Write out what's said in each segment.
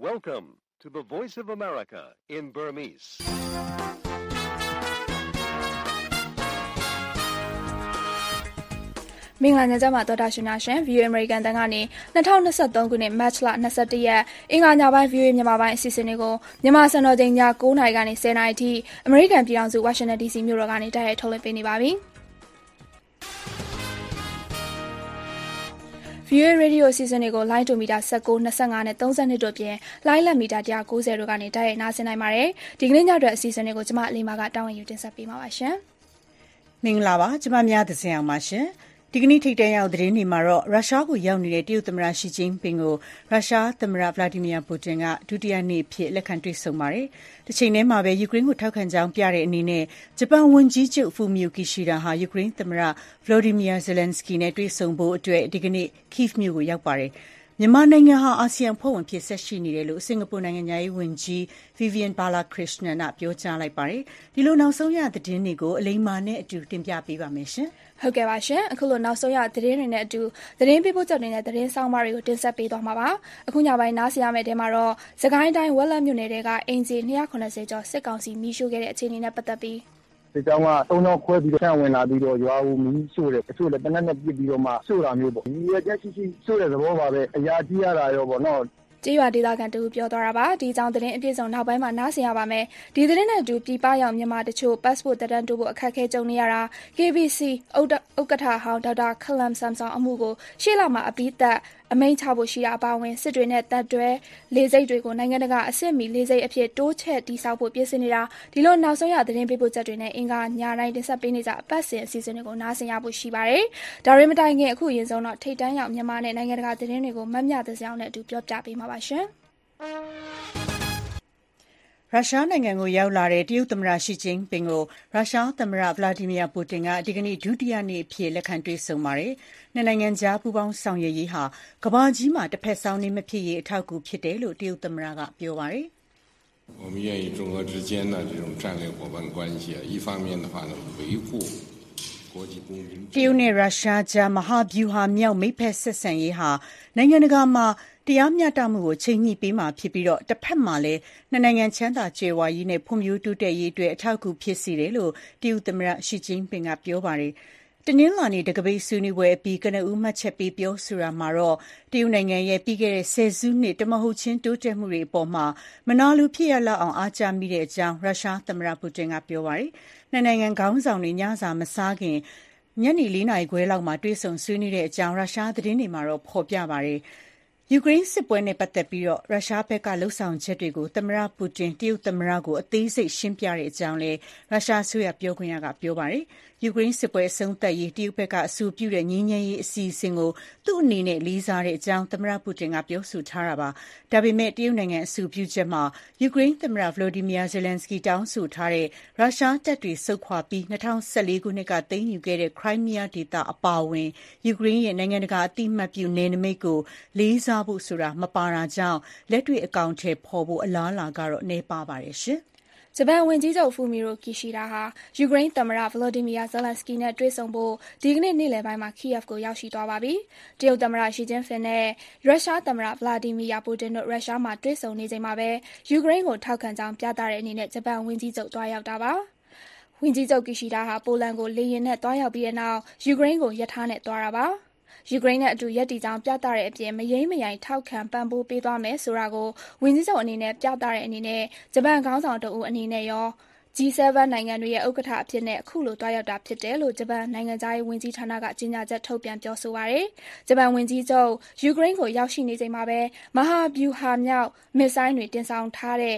Welcome to the Voice of America in Burmese. ။မင်္ဂလာညချမ်းပါတော်တာရှင်များရှင် VOA American တန်ကနေ2023ခုနှစ် March လ21ရက်အင်္ဂါညပိုင်း VOA မြန်မာပိုင်းအစီအစဉ်လေးကိုမြန်မာစံတော်ချိန်ည9:00နာရီကနေ10:00နာရီထိအမေရိကန်ပြည်ထောင်စု Washington DC မြို့တော်ကနေတိုက်ရိုက်ထုတ်လွှင့်ပေးနေပါပြီ။ VOA Radio အစီအစဉ်တွေကို line to meter 19, 25နဲ့32တို့ပြင် line လက်မီတာ190တို့ကနေတိုက်ရိုက်နားဆင်နိုင်ပါတယ်။ဒီကနေ့ညအတွက်အစီအစဉ်တွေကိုကျမအလီမာကတာဝန်ယူတင်ဆက်ပေးမှာပါရှင်။မင်္ဂလာပါကျမများသဇင်အောင်ပါရှင်။ဒီကနေ့ထိပ်တန်းရောက်သတင်းတွေမှာတော့ရုရှားကိုရောက်နေတဲ့တရုတ်သမ္မတရှီကျင်းပင်ကိုရုရှားသမ္မတဗလာဒီမီယာပူတင်ကဒုတိယနေ့အဖြစ်လက်ခံတွေ့ဆုံပါတယ်။တစ်ချိန်တည်းမှာပဲယူကရိန်းကိုထောက်ခံကြောင်းပြတဲ့အနေနဲ့ဂျပန်ဝန်ကြီးချုပ်ဖူမီယိုကီရှီဒါဟာယူကရိန်းသမ္မတဗလိုဒီမီယာဇယ်လန်စကီနဲ့တွေ့ဆုံဖို့အတွက်ဒီကနေ့ကိဗ်မြို့ကိုရောက်ပါတယ်။မြန်မာနိုင်ငံဟာအာဆီယံဖွဲ့ဝင်ဖြစ်ဆက်ရှိနေတယ်လို့စင်ကာပူနိုင်ငံသားရေးဝန်ကြီး Vivian Balakrishnan ကပြောကြားလိုက်ပါတယ်။ဒီလိုနောက်ဆုံးရသတင်းတွေကိုအလိမ္မာနဲ့အတူတင်ပြပေးပါမယ်ရှင်။ဟုတ်ကဲ့ပါရှင်အခုလိုနောက်ဆုံးရသတင်းတွေနဲ့အတူသတင်းပေးပို့ချက်တွေနဲ့သတင်းဆောင်မတွေကိုတင်ဆက်ပေးသွားမှာပါအခုညပိုင်းနားဆင်ရမယ့်တဲမှာတော့စကိုင်းတိုင်းဝက်လက်မြို့နယ်ကအင်ဂျီ290ကျော်စစ်ကောင်စီမီးရှို့ခဲ့တဲ့အခြေအနေနဲ့ပတ်သက်ပြီးဒီကြောင်က3ကြောင်ခွဲပြီးဆန့်ဝင်လာပြီးတော့ရွာဦးမီးရှို့တယ်တချို့လည်းတနက်နဲ့ပြစ်ပြီးတော့မှရှို့တာမျိုးပေါ့ဒီရချက်ရှိရှိရှို့တဲ့သဘောပါပဲအရာကြီးရတာရောပေါ့နော်ကြေးရွာဒေသခံတူပြောသွားတာပါဒီကြောင်သတင်းအပြည့်စုံနောက်ပိုင်းမှာနားဆင်ရပါမယ်ဒီသတင်းနဲ့အတူပြည်ပရောက်မြန်မာတချို့ passport တက်တန်းတိုးဖို့အခက်အခဲကြုံနေရတာ KBC ဥက္ကဋ္ဌဟောင်းဒေါက်တာခလမ်ဆမ်ဆောင်အမှုကိုရှေ့လမှာအပြီးသက်အမိန့်ချဖို့ရှိတာအပါအဝင်စစ်တွေနဲ့တပ်တွဲလေဆိပ်တွေကိုနိုင်ငံတကာအဆင့်မီလေဆိပ်အဖြစ်တိုးချဲ့တည်ဆောက်ဖို့ပြင်ဆင်နေတာဒီလိုနောက်ဆုံးရသတင်းပေးပို့ချက်တွေနဲ့အင်္ဂါညတိုင်းတင်ဆက်ပေးနေကြအပတ်စဉ်အစီအစဉ်တွေကိုနားဆင်ရဖို့ရှိပါတယ်ဒါရင်မတိုင်ခင်အခုအရင်ဆုံးတော့ထိတ်တန်းရောက်မြန်မာနဲ့နိုင်ငံတကာသတင်းတွေကိုမမျှသစအောင်နဲ့အတူပြောပြပေးမှာပါရှင်ရုရှားနိုင်ငံကိုရောက်လာတဲ့တရုတ်သမ္မတရှီကျင်းပင်ကိုရုရှားသမ္မတဗလာဒီမီယာပူတင်ကဒီကနေ့ဒုတိယနေ့အဖြစ်လက်ခံတွေ့ဆုံပါတယ်။နှစ်နိုင်ငံကြားပူးပေါင်းဆောင်ရွက်ရေးဟာကမ္ဘာကြီးမှာတစ်ဖက်စောင်းနေမဖြစ်ရေးအထောက်အကူဖြစ်တယ်လို့တရုတ်သမ္မတကပြောပါတယ်။我们愿意中俄之间的这种战略伙伴关系一方面的话呢维护တရုတ်နဲ့ရုရှားကြားမဟာဗျူဟာမြောက်မိတ်ဖက်ဆက်ဆံရေးဟာနိုင်ငံတကာမှာတရားမျှတမှုကိုချိန်ညှိပေးမှာဖြစ်ပြီးတစ်ဖက်မှာလည်းနှစ်နိုင်ငံချမ်းသာကြွယ်ဝရေးနဲ့ဖွံ့ဖြိုးတိုးတက်ရေးအတွက်အထောက်အကူဖြစ်စေတယ်လို့တရုတ်သမ္မတရှီကျင်းပင်ကပြောပါတယ်။တနင်္လာနေ့တကပိတ်ဆွေးနွေးပွဲအပြီးကနဦးမှတ်ချက်ပေးပြောဆိုတာမှာတော့တရုတ်နိုင်ငံရဲ့ပြီးခဲ့တဲ့ဆယ်စုနှစ်တမဟုတ်ချင်းတိုးတက်မှုတွေအပေါ်မှာမနာလိုဖြစ်ရလောက်အောင်အားကျမိတဲ့အကြောင်းရုရှားသမ္မတပူတင်ကပြောပါတယ်။နှစ်နိုင်ငံခေါင်းဆောင်တွေညစာမစားခင်ညနေ4 နာရီခွဲလောက်မှာတွေ့ဆုံဆွေးနွေးတဲ့အကြောင်းရုရှားသတင်းတွေမှာတော့ဖော်ပြပါတယ်။ယူကရိန်းစစ်ပွဲနဲ့ပတ်သက်ပြီးရုရှားဘက်ကလှုံ့ဆော်ချက်တွေကိုသမ္မတပူတင်တရုတ်သမ္မတကိုအသေးစိတ်ရှင်းပြတဲ့အကြောင်းလည်းရုရှားအစိုးရပြောခွင့်ရကပြောပါတယ်။ယူကရိန်းစစ်ပွဲအဆုံးသတ်ရေးတရုတ်ဘက်ကအဆိုပြုတဲ့ငြိမ်းချမ်းရေးအစီအစဉ်ကိုသူ့အနေနဲ့လေးစားတဲ့အကြောင်းသမ္မတပူတင်ကပြောဆိုထားတာပါ။ဒါပေမဲ့တရုတ်နိုင်ငံအဆိုပြုချက်မှာယူကရိန်းသမ္မတဗလိုဒီမီယာဇယ်လန်စကီတောင်းဆိုထားတဲ့ရုရှားတပ်တွေဆုတ်ခွာပြီး2014ခုနှစ်ကသိမ်းယူခဲ့တဲ့ခရိုင်းမီးယားဒေသအပါအဝင်ယူကရိန်းရဲ့နိုင်ငံတကာအသိအမှတ်ပြုနယ်နိမိတ်ကိုလေးစားဖို့ဆိုတာမပါတာကြောင့်လက်တွေ့အကောင့်ထဲပေါ်ဖို့အလားအလာကတော့နည်းပါပါတယ်ရှင်ဂျပန်ဝန်ကြီးချုပ်ဖူမီယိုကီရှီဒါဟာယူကရိန်းသမ္မတဗလိုဒီမီယာဇယ်လန်စကီနဲ့တွေ့ဆုံဖို့ဒီကနေ့နေ့လယ်ပိုင်းမှာကီယက်ကိုရောက်ရှိသွားပါပြီ။တရုတ်သမ္မတရှီကျင်းဖင်နဲ့ရုရှားသမ္မတဗလာဒီမီယာပူတင်တို့ရုရှားမှာတွေ့ဆုံနေချိန်မှာပဲယူကရိန်းကိုထောက်ခံကြောင်းပြသတဲ့အနေနဲ့ဂျပန်ဝန်ကြီးချုပ်သွားရောက်တာပါ။ဝန်ကြီးချုပ်ကီရှီဒါဟာပိုလန်ကိုလေယာဉ်နဲ့သွားရောက်ပြီးတဲ့နောက်ယူကရိန်းကိုရထားနဲ့သွားတာပါ။ယူကရိန်းနဲ့အတူရပ်တည်ကြောင်းပြသတဲ့အပြင်မယိမ်းမယိုင်ထောက်ခံပံ့ပိုးပေးသွားမယ်ဆိုတာကိုဝန်ကြီးချုပ်အနေနဲ့ပြသတဲ့အနေနဲ့ဂျပန်ခေါင်းဆောင်တဦးအနေနဲ့ရော G7 နိုင်ငံတွေရဲ့ဥက္ကဋ္ဌအဖြစ်နဲ့အခုလိုတွားရောက်တာဖြစ်တယ်လို့ဂျပန်နိုင်ငံသားရေးဝန်ကြီးဌာနကကြေညာချက်ထုတ်ပြန်ပြောဆိုပါတယ်။ဂျပန်ဝန်ကြီးချုပ်ယူကရိန်းကိုရောက်ရှိနေချိန်မှာပဲမဟာဗျူဟာမြောက်မစ်ဆိုင်းတွေတင်ဆောင်ထားတဲ့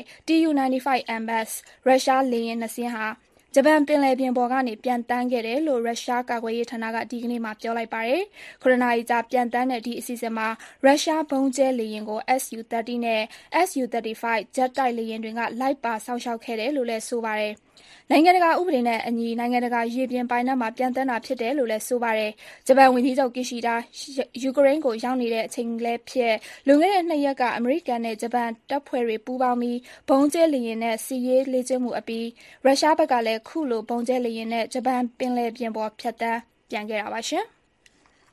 Tu-95MS ရုရှားလေယာဉ်2စင်းဟာဂျပန်ပင်လယ်ပြင်ပေါ်ကနေပြန်တန်းခဲ့တယ်လို့ရုရှားကာကွယ်ရေးဌာနကဒီကနေ့မှပြောလိုက်ပါတယ်။9 နာရီကြာပြန်တန်းတဲ့ဒီအစီအစဉ်မှာရုရှားဘုံကျဲလေယာဉ်ကို Su-30 နဲ့ Su-35 ဂျက်တိုက်လေယာဉ်တွေကလိုက်ပါစောင့်ရှောက်ခဲ့တယ်လို့လည်းဆိုပါတယ်။နိုင်ငံတကာဥပဒေနဲ့အညီနိုင်ငံတကာရေပြင်ပိုင်နက်မှာပြန်တန်းတာဖြစ်တယ်လို့လည်းဆိုပါတယ်။ဂျပန်ဝန်ကြီးချုပ်ကီရှီဒါယူကရိန်းကိုရောက်နေတဲ့အချိန်လည်းဖြစ်လွန်ခဲ့တဲ့2 ရက်ကအမေရိကန်နဲ့ဂျပန်တပ်ဖွဲ့တွေပူးပေါင်းပြီးဘုံကျဲလေယာဉ်နဲ့စီးရေးလေ့ကျင့်မှုအပြီးရုရှားဘက်ကလည်းခုလိုဘုံကျဲလေယာဉ်နဲ့ဂျပန်ပင်လယ်ပြင်ပေါ်ဖြတ်တန်းပြန်ခဲ့တာပါရှင်။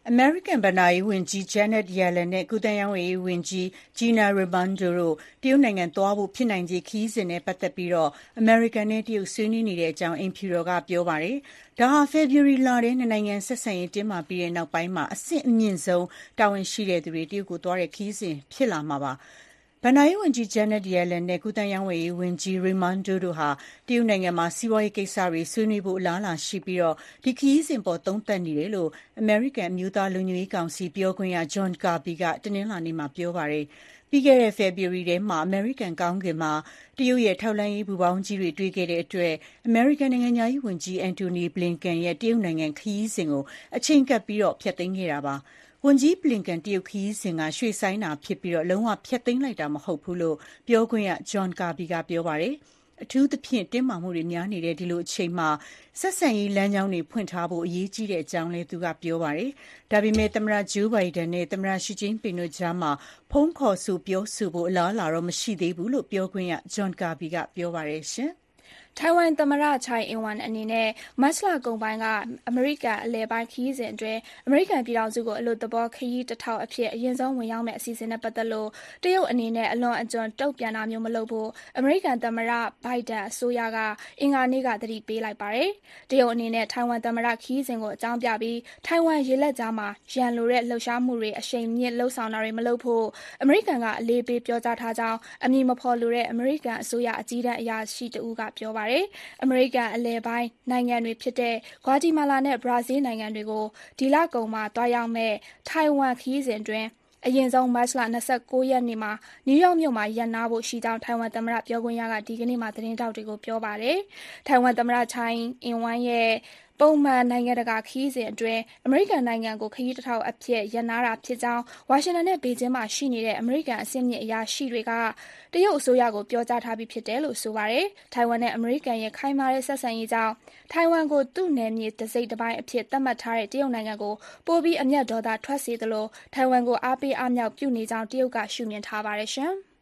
American ဘဏ္ဍာရေးဝန်ကြီး Janet Yellen နဲ့ ကူးသန်းရောင်းဝယ်ရေးဝန်ကြီး Gina Raimondo တို့တရုတ်နိုင်ငံသွားဖို့ဖြစ်နိုင်ခြေခရီးစဉ်နဲ့ပတ်သက်ပြီး အမေရိကန်နဲ့တရုတ်ဆွေးနွေးနေတဲ့အကြောင်းအိမ်ဖြူတော်ကပြောပါတယ်။ဒါဟာ ဖေဖော်ဝါရီလထဲနှစ်နိုင်ငံဆက်ဆံရေးတင်းမာပြီးတဲ့နောက်ပိုင်းမှာအဆင့်အမြင့်ဆုံးတာဝန်ရှိတဲ့သူတွေတရုတ်ကိုသွားတဲ့ခရီးစဉ်ဖြစ်လာမှာပါ။ဘဏ္ဍာရေးဝန်ကြီး Janet Yellen နဲ့ ကူးသန်းရောင်းဝယ်ရေးဝန်ကြီး Raimondo တို့ဟာတရုတ်နိုင်ငံမှာစီးပွားရေးကိစ္စတွေဆွေးနွေးဖို့အလားအလာရှိပြီးဒီခရီးစဉ်ပေါ်သုံးသပ်နေတယ်လို့ အမေရိကန်အမျိုးသားလုံခြုံရေးကောင်စီပြောခွင့်ရ John Kirby ကတနင်္လာနေ့မှာပြောပါတယ်။ပြီးခဲ့တဲ့ဖေဖော်ဝါရီထဲမှာအမေရိကန်ကောင်းကင်မှာတရုတ်ရဲ့ထောက်လှမ်းရေးပူပေါင်းကြီးတွေတွေ့ခဲ့တဲ့အတွက်အမေရိကန်နိုင်ငံသားရေးဝန်ကြီး Antony Blinken ရဲ့တရုတ်နိုင်ငံခရီးစဉ်ကိုအချိန်ကပ်ပြီးဖျက်သိမ်းခဲ့တာပါ။ဝန်ကြီး Blinken တရုတ်ခရီးစဉ်ကရွှေ့ဆိုင်းတာဖြစ်ပြီးလုံးဝဖျက်သိမ်းလိုက်တာမဟုတ်ဘူးလို့ပြောခွင့်ရ John Kirby ကပြောပါတယ်။အထူးသဖြင့်တင်းမာမှုတွေများနေတဲ့ဒီလိုအချိန်မှာဆက်ဆံရေးလမ်းကြောင်းတွေဖွင့်ထားဖို့အရေးကြီးတဲ့အကြောင်းလည်းသူကပြောပါတယ်။ဒါပေမဲ့သမ္မတ Joe Biden နဲ့သမ္မတ Xi Jinping တို့ကြားမှာဖုန်းခေါ်ဆိုပြောဆိုဖို့အလားအလာတော့မရှိသေးဘူးလို့ပြောခွင့်ရ John Kirby ကပြောပါတယ်ရှင်။ထိုင်ဝမ်သမ္မတ Tsai Ing-wen အနေနဲ့မတ်လကုန်ပိုင်းကအမေရိကန်အလယ်ပိုင်းခရီးစဉ်အတွင်းအမေရိကန်ပြည်ထောင်စုကိုအလို့သဘောခရီးတထောက်အဖြစ်အရင်ဆုံးဝင်ရောက်မယ့်အစီအစဉ်နဲ့ပတ်သက်လို့တရုတ်အနေနဲ့အလွန်အကျွံတုံ့ပြန်တာမျိုးမလုပ်ဖို့အမေရိကန်သမ္မတ Biden အစိုးရကအင်္ဂါနေ့ကသတိပေးလိုက်ပါတယ်။တရုတ်အနေနဲ့ထိုင်ဝမ်သမ္မတခရီးစဉ်ကိုအကြောင်းပြပြီးထိုင်ဝမ်ရေလက်ကြားမှာရန်လိုတဲ့လှုပ်ရှားမှုတွေအရှိန်မြင့်လှုပ်ဆောင်တာတွေမလုပ်ဖို့အမေရိကန်ကအလေးပေးပြောကြားထားကြောင်းအမည်မဖော်လိုတဲ့အမေရိကန်အစိုးရအကြီးတန်းအရာရှိတဦးကပြောပါတယ်။အမေရိကန်အလယ်ပိုင်းနိုင်ငံတွေဖြစ်တဲ့ဂွါတီမာလာနဲ့ဘရာဇီးနိုင်ငံတွေကိုဒီလကုန်မှာတွားရောက်မဲ့ထိုင်ဝမ်ခရီးစဉ်တွင်အရင်ဆုံးမတ်လ29ရက်နေ့မှာနယူးယောက်မြို့မှာရပ်နားဖို့ရှိကြောင်းထိုင်ဝမ်သမ္မတပြောခွင့်ရကဒီကနေ့မှသတင်းထောက်တွေကိုပြောပါတယ်။ထိုင်ဝမ်သမ္မတ Tsai Ing-wen ရဲ့ပုံမှန်နိုင်ငံတကာခရီးစဉ်အတွင်းအမေရိကန်နိုင်ငံကိုခရီးတထောက်အဖြစ်ရပ်နားတာဖြစ်ကြောင်းဝါရှင်တန်နဲ့ဘေကျင်းမှာရှိနေတဲ့အမေရိကန်အဆင့်မြင့်အရာရှိတွေကတရုတ်အစိုးရကိုပြောကြားထားပြီးဖြစ်တယ်လို့ဆိုပါတယ်။ထိုင်ဝမ်နဲ့အမေရိကန်ရဲ့ခိုင်မာတဲ့ဆက်ဆံရေးကြောင့်ထိုင်ဝမ်ကိုသူ့နယ်မြေတစ်စိတ်တစ်ပိုင်းအဖြစ်သတ်မှတ်ထားတဲ့တရုတ်နိုင်ငံကိုပိုပြီးအမျက်ဒေါသထွက်စေသလိုထိုင်ဝမ်ကိုအားပေးအားမြောက်ပြုနေကြောင်းတရုတ်ကရှုမြင်ထားပါတယ်ရှင်။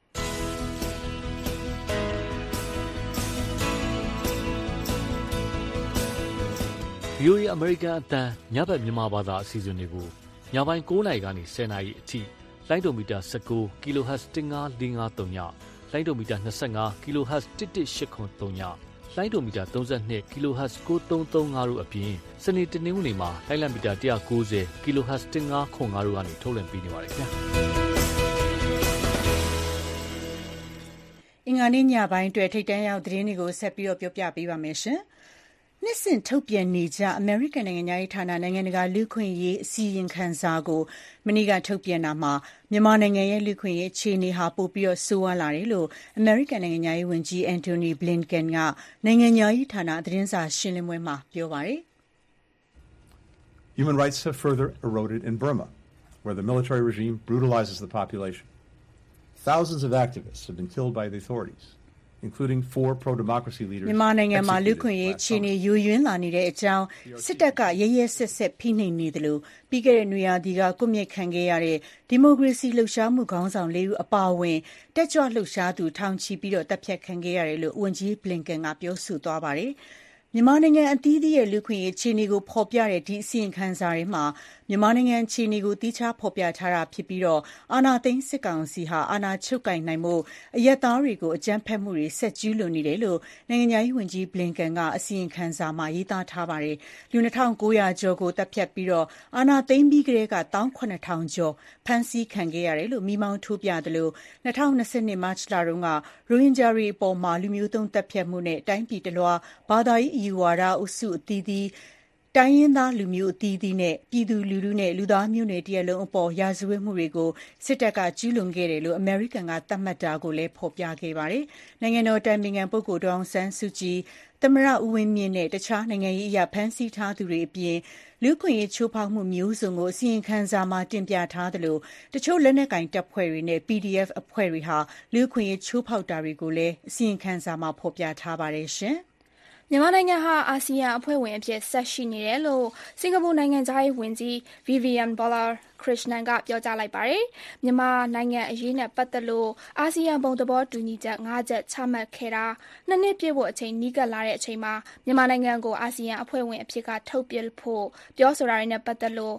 VOA အမေရိကန်အသံညဘက်မြန်မာဘာသာအစီအစဉ်တွေကိုညပိုင်း9:00 နာရီကနေ10:00 နာရီအထိလိုင်းဒိုမီတာ19 kHz 15453ညလိုင်းဒိုမီတာ25 kHz 11883ညလိုင်းဒိုမီတာ32 kHz 9335တို့အပြင်စနေတနင်္ဂနွေမှာလိုင်းလံမီတာ190 kHz 1505တို့ကနေထုတ်လွှင့်ပေးနေပါတယ်ခင်ဗျာအင်္ဂါနေ့ညပိုင်းအတွက်ထိပ်တန်းရောက်သတင်းတွေကိုဆက်ပြီးပြောပြပေးပါမယ်ရှင်။နှစ်စဉ်ထုတ်ပြန်နေကြအမေရိကန်နိုင်ငံသားရေးဌာနနိုင်ငံတကာလူ့ခွင့်ရေးအစီရင်ခံစာကိုမနေ့ကထုတ်ပြန်တာမှာမြန်မာနိုင်ငံရဲ့လူ့ခွင့်ရေးအခြေအနေဟာပိုပြီးဆိုးဝါးလာတယ်လို့အမေရိကန်နိုင်ငံသားရေးဝန်ကြီး Antony Blinken ကနိုင်ငံသားရေးဌာနသတင်းစာရှင်းလင်းပွဲမှာပြောပါတယ်။ Human rights have further eroded in Burma, where the military regime brutalizes the population. Thousands of activists have been killed by the authorities.including 4 pro-democracy leaders မြန်မာနိုင်ငံမှာလူခွင့်ရေးအခြေအနေယိုယွင်းလာနေတဲ့အကြောင်းစစ်တပ်ကရဲရဲဆက်ဆက်ဖိနှိပ်နေတယ်လို့ပြီးခဲ့တဲ့နွေရာသီကကွပ်မျက်ခံခဲ့ရတဲ့ဒီမိုကရေစီလှုပ်ရှားမှုခေါင်းဆောင်၄ဦးအပါအဝင်တက်ကြွလှုပ်ရှားသူထောင်ချီပြီးတပ်ဖြတ်ခံခဲ့ရတယ်လို့ဝန်ကြီး Blinken ကပြောဆိုသွားပါတယ်။မြန်မာနိုင်ငံအသီးသီးရဲ့လူခွင့်ရေးအခြေအနေကိုဖော်ပြတဲ့ဒီအစီရင်ခံစာထဲမှာမြန်မာနိုင်ငံအခြေအနေကိုတိကျဖော်ပြထားတာဖြစ်ပြီးအာဏာသိမ်းစစ်ကောင်စီဟာအာဏာချုပ်ကိုင်နိုင်မှုအရက်သားတွေကိုအကြမ်းဖက်မှုတွေဆက်ကျူးလွန်နေတယ်လို့နိုင်ငံသားရေးဝန်ကြီး Blinken ကအစီရင်ခံစာမှာရေးသားထားပါတယ်။လူ 2900 ကျော်ကိုတပ်ဖြတ်ပြီးအာဏာသိမ်းပြီးကတည်းက 17000 ကျော်ဖမ်းဆီးခံခဲ့ရတယ်လို့မိမောင်းထိုးပြတယ်လို့2022 မတ်လတုန်းကရိုဟင်ဂျာတွေအပေါ်မှာလူမျိုးတုံးတပ်ဖြတ်မှုနဲ့တိုင်းပြည်တလွှာဘာသာရေးအယူဝါဒအုပ်စုအသီးသီးတိုင်းရင်းသားလူမျိုးအသီးသီးနဲ့ပြည်သူလူထုနဲ့လူသားမျိုးနွယ်တရပ်လုံးအပေါ်ရာဇဝတ်မှုတွေကိုစစ်တပ်ကကျူးလွန်ခဲ့တယ်လို့အမေရိကန်ကသတ်မှတ်တာကိုလည်းဖော်ပြခဲ့ပါတယ်။နိုင်ငံတော်တိုင်ပင်ခံပုဂ္ဂိုလ်ဒေါ်အောင်ဆန်းစုကြည်သမ္မတဦးဝင်းမြင့်နဲ့တခြားနိုင်ငံရေးအရာဖမ်းဆီးထားသူတွေအပြင်လူ့ခွင့်ရေးချိုးဖောက်မှုမျိုးစုံကိုအစီရင်ခံစာမှာတင်ပြထားသလိုတချို့လက်နက်ကိုင်တပ်ဖွဲ့တွေနဲ့ PDF အဖွဲ့တွေဟာလူ့ခွင့်ရေးချိုးဖောက်တာတွေကိုလည်းအစီရင်ခံစာမှာဖော်ပြထားပါတယ်ရှင်။မြန်မာနိုင်ငံဟာအာဆီယံအဖွဲ့ဝင်အဖြစ်ဆက်ရှိနေတယ်လို့စင်ကာပူနိုင်ငံသားရေးဝန်ကြီး Vivian Balakrishnan ကပြောကြားလိုက်ပါတယ်။မြန်မာနိုင်ငံအရေးနဲ့ပတ်သက်လို့အာဆီယံဘုံသဘောတူညီချက်5ချက်ချမှတ်ခဲ့တာ2နှစ်ပြည့်ဖို့အချိန်နီးကပ်လာတဲ့အချိန်မှာမြန်မာနိုင်ငံကိုအာဆီယံအဖွဲ့ဝင်အဖြစ်ကထုတ်ပစ်ဖို့ပြောဆိုတာတွေနဲ့ပတ်သက်လို့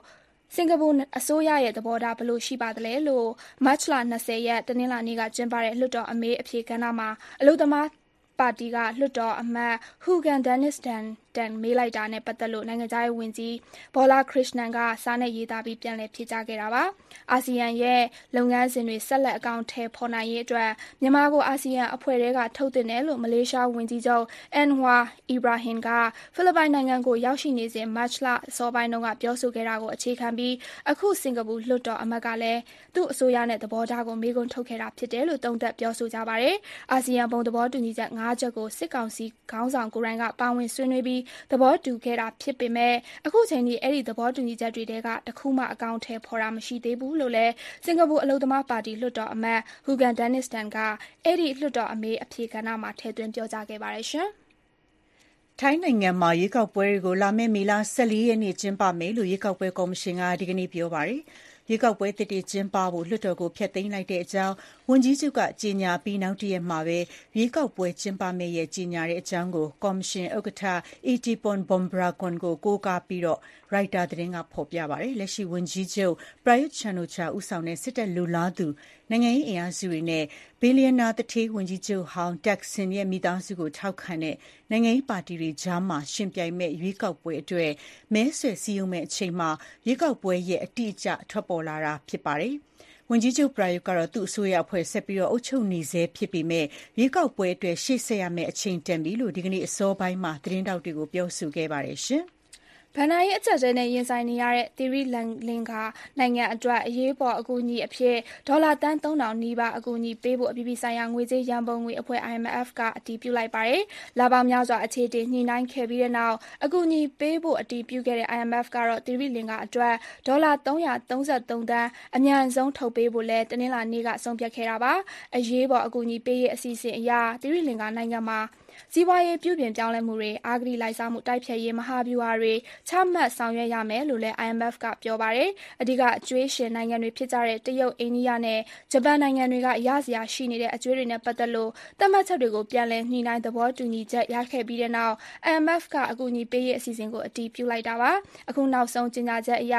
စင်ကာပူအစိုးရရဲ့သဘောထားဘယ်လိုရှိပါသလဲလို့မတ်လ20ရက်တနင်္လာနေ့ကကျင်းပတဲ့လွှတ်တော်အမေးအဖြေကဏ္ဍမှာအလို့သမားပါတီကလွှတ်တော်အမတ်ဟူဂန်ဒန်နစ်တန်မေးလိုက်တာနဲ့ပတ်သက်လို့နိုင်ငံခြားရေးဝန်ကြီးဘောလာခရစ်နန်ကစာနဲ့ရေးသားပြီးပြန်လည်ဖြေကြားခဲ့တာပါအာဆီယံရဲ့လုပ်ငန်းစဉ်တွေဆက်လက်အကောင်အထည်ဖော်နိုင်ရေးအတွက်မြန်မာကိုအာဆီယံအဖွဲ့ထဲကထုတ်တင်တယ်လို့မလေးရှားဝန်ကြီးချုပ်အန်ဝါအီဘရာဟင်ကဖိလစ်ပိုင်နိုင်ငံကိုရောက်ရှိနေစဉ်မတ်လအစောပိုင်းတုန်းကပြောဆိုခဲ့တာကိုအခြေခံပြီးအခုစင်ကာပူလွှတ်တော်အမတ်ကလည်းသူ့အစိုးရနဲ့သဘောထားကိုမေးခွန်းထုတ်ခဲ့တာဖြစ်တယ်လို့သုံးသပ်ပြောဆိုကြပါတယ်အာဆီယံဘုံသဘောတူညီချက်5ချက်ကိုစစ်ကောင်စီခေါင်းဆောင်ကိုယ်တိုင်ကပါဝင်ဆွေးနွေးပြီးသဘောတူခဲ့တာဖြစ်ပေမဲ့အခုချိန်ထိအဲ့ဒီသဘောတူညီချက်တွေတဲကတခုမှအကောင့်ထဲဖော်တာမရှိသေးဘူးလို့လည်းစင်ကာပူအလုပ်သမားပါတီလွှတ်တော်အမတ်ဟူဂန်ဒန်နစ်တန်ကအဲ့ဒီလွှတ်တော်အမေးအဖြေကဏ္ဍမှာထည့်သွင်းပြောကြားခဲ့ပါတယ်ရှင်ထိုင်းနိုင်ငံမှာရွေးကောက်ပွဲတွေကိုလာမယ့်မေလ14ရက်နေ့ကျင်းပမယ်လို့ရွေးကောက်ပွဲကော်မရှင်ကဒီကနေ့ပြောပါတယ်ရွေးကောက်ပွဲတစ်တည်ကျင်းပဖို့လွှတ်တော်ကိုဖျက်သိမ်းလိုက်တဲ့အကြောင်းဝန်ကြီးချုပ်ကကြေညာပြီးနောက်တရက်မှာပဲရွေးကောက်ပွဲကျင်းပမယ့်ရဲ့ကြေညာတဲ့အကြောင်းကိုကော်မရှင်ဥက္ကဋ္ဌ Itipon Bombragon ကိုကားပြီးရိုက်တာသတင်းကဖော်ပြပါတယ်လက်ရှိဝန်ကြီးချုပ် Prayut Chan-o-cha ဦးဆောင်တဲ့စစ်တပ်လူလားသူနိုင်ငံရေးအင်အားစုတွေနဲ့ဘီလီယံနာတထေးဝန်ကြီးချုပ်ဟောင်းတက်ဆင်ရဲ့မိသားစုကိုထောက်ခံတဲ့နိုင်ငံရေးပါတီတွေကြားမှာရှင်ပြိုင်မဲ့ရွေးကောက်ပွဲအတွက်မဲဆွယ်စည်းရုံးမဲ့အချိန်မှာရွေးကောက်ပွဲရဲ့အတိအကျထွက်ပေါ်လာတာဖြစ်ပါတယ်ဝန်ကြီးချုပ်ပရာယုကတော့သူ့အစိုးရအဖွဲ့ဆက်ပြီးအုပ်ချုပ်နေဆဲဖြစ်ပေမဲ့ရွေးကောက်ပွဲအတွက်ရှေ့ဆက်ရမယ့်အချိန်တန်ပြီလို့ဒီကနေ့အစောပိုင်းမှာသတင်းတောက်တွေကိုပြောဆိုခဲ့ပါတယ်ရှင်ဘန်နာရေးအကျပ်တဲနဲ့ရင်ဆိုင်နေရတဲ့သီရိလင်္ကာနိုင်ငံအတွက်အရေးပေါ်အကူအညီအဖြစ်ဒေါ်လာတန်း3000နီးပါးအကူအညီပေးဖို့အပြည်ပြည်ဆိုင်ရာငွေကြေးရန်ပုံငွေအဖွဲ့ IMF ကအတည်ပြုလိုက်ပါတယ်။လပေါင်းများစွာအခြေတည်ညှိနှိုင်းခဲ့ပြီးတဲ့နောက်အကူအညီပေးဖို့အတည်ပြုခဲ့တဲ့ IMF ကတော့သီရိလင်္ကာအတွက်ဒေါ်လာ333သန်းအမြန်ဆုံးထုတ်ပေးဖို့လဲတနင်္လာနေ့ကဆုံးဖြတ်ခဲ့တာပါ။အရေးပေါ်အကူအညီပေးရေးအစီအစဉ်အရသီရိလင်္ကာနိုင်ငံမှာစီးပွားရေးပြုပြင်ပြောင်းလဲမှုတွေအာဂတိလိုက်စားမှုတိုက်ဖျက်ရေးမဟာဗျူဟာတွေချမှတ်ဆောင်ရွက်ရမယ်လို့လည်း IMF ကပြောပါတယ်။အဓိကအကျွေးရှင်နိုင်ငံတွေဖြစ်ကြတဲ့တရုတ်၊အိန္ဒိယနဲ့ဂျပန်နိုင်ငံတွေကရစရာရှိနေတဲ့အကျွေးတွေနဲ့ပတ်သက်လို့သတ်မှတ်ချက်တွေကိုပြန်လည်ညှိနှိုင်းသဘောတူညီချက်ရခဲ့ပြီးတဲ့နောက် IMF ကအကူအညီပေးရေးအစီအစဉ်ကိုအတည်ပြုလိုက်တာပါ။အခုနောက်ဆုံးကြေညာချက်အရ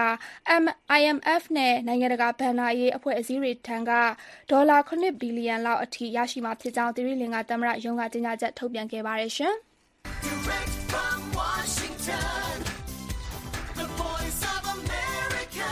IMF နဲ့နိုင်ငံတကာဘဏ္ဍာရေးအဖွဲ့အစည်းတွေထံကဒေါ်လာ9ဘီလီယံလောက်အထိရရှိမှာဖြစ်ကြောင်းသီရိလင်္ကာသမ္မတရုံးကကြေညာချက်ထုတ်ပြန်ခဲ့ပါတယ်ရှင်။ Direct from Washington, the voice of America,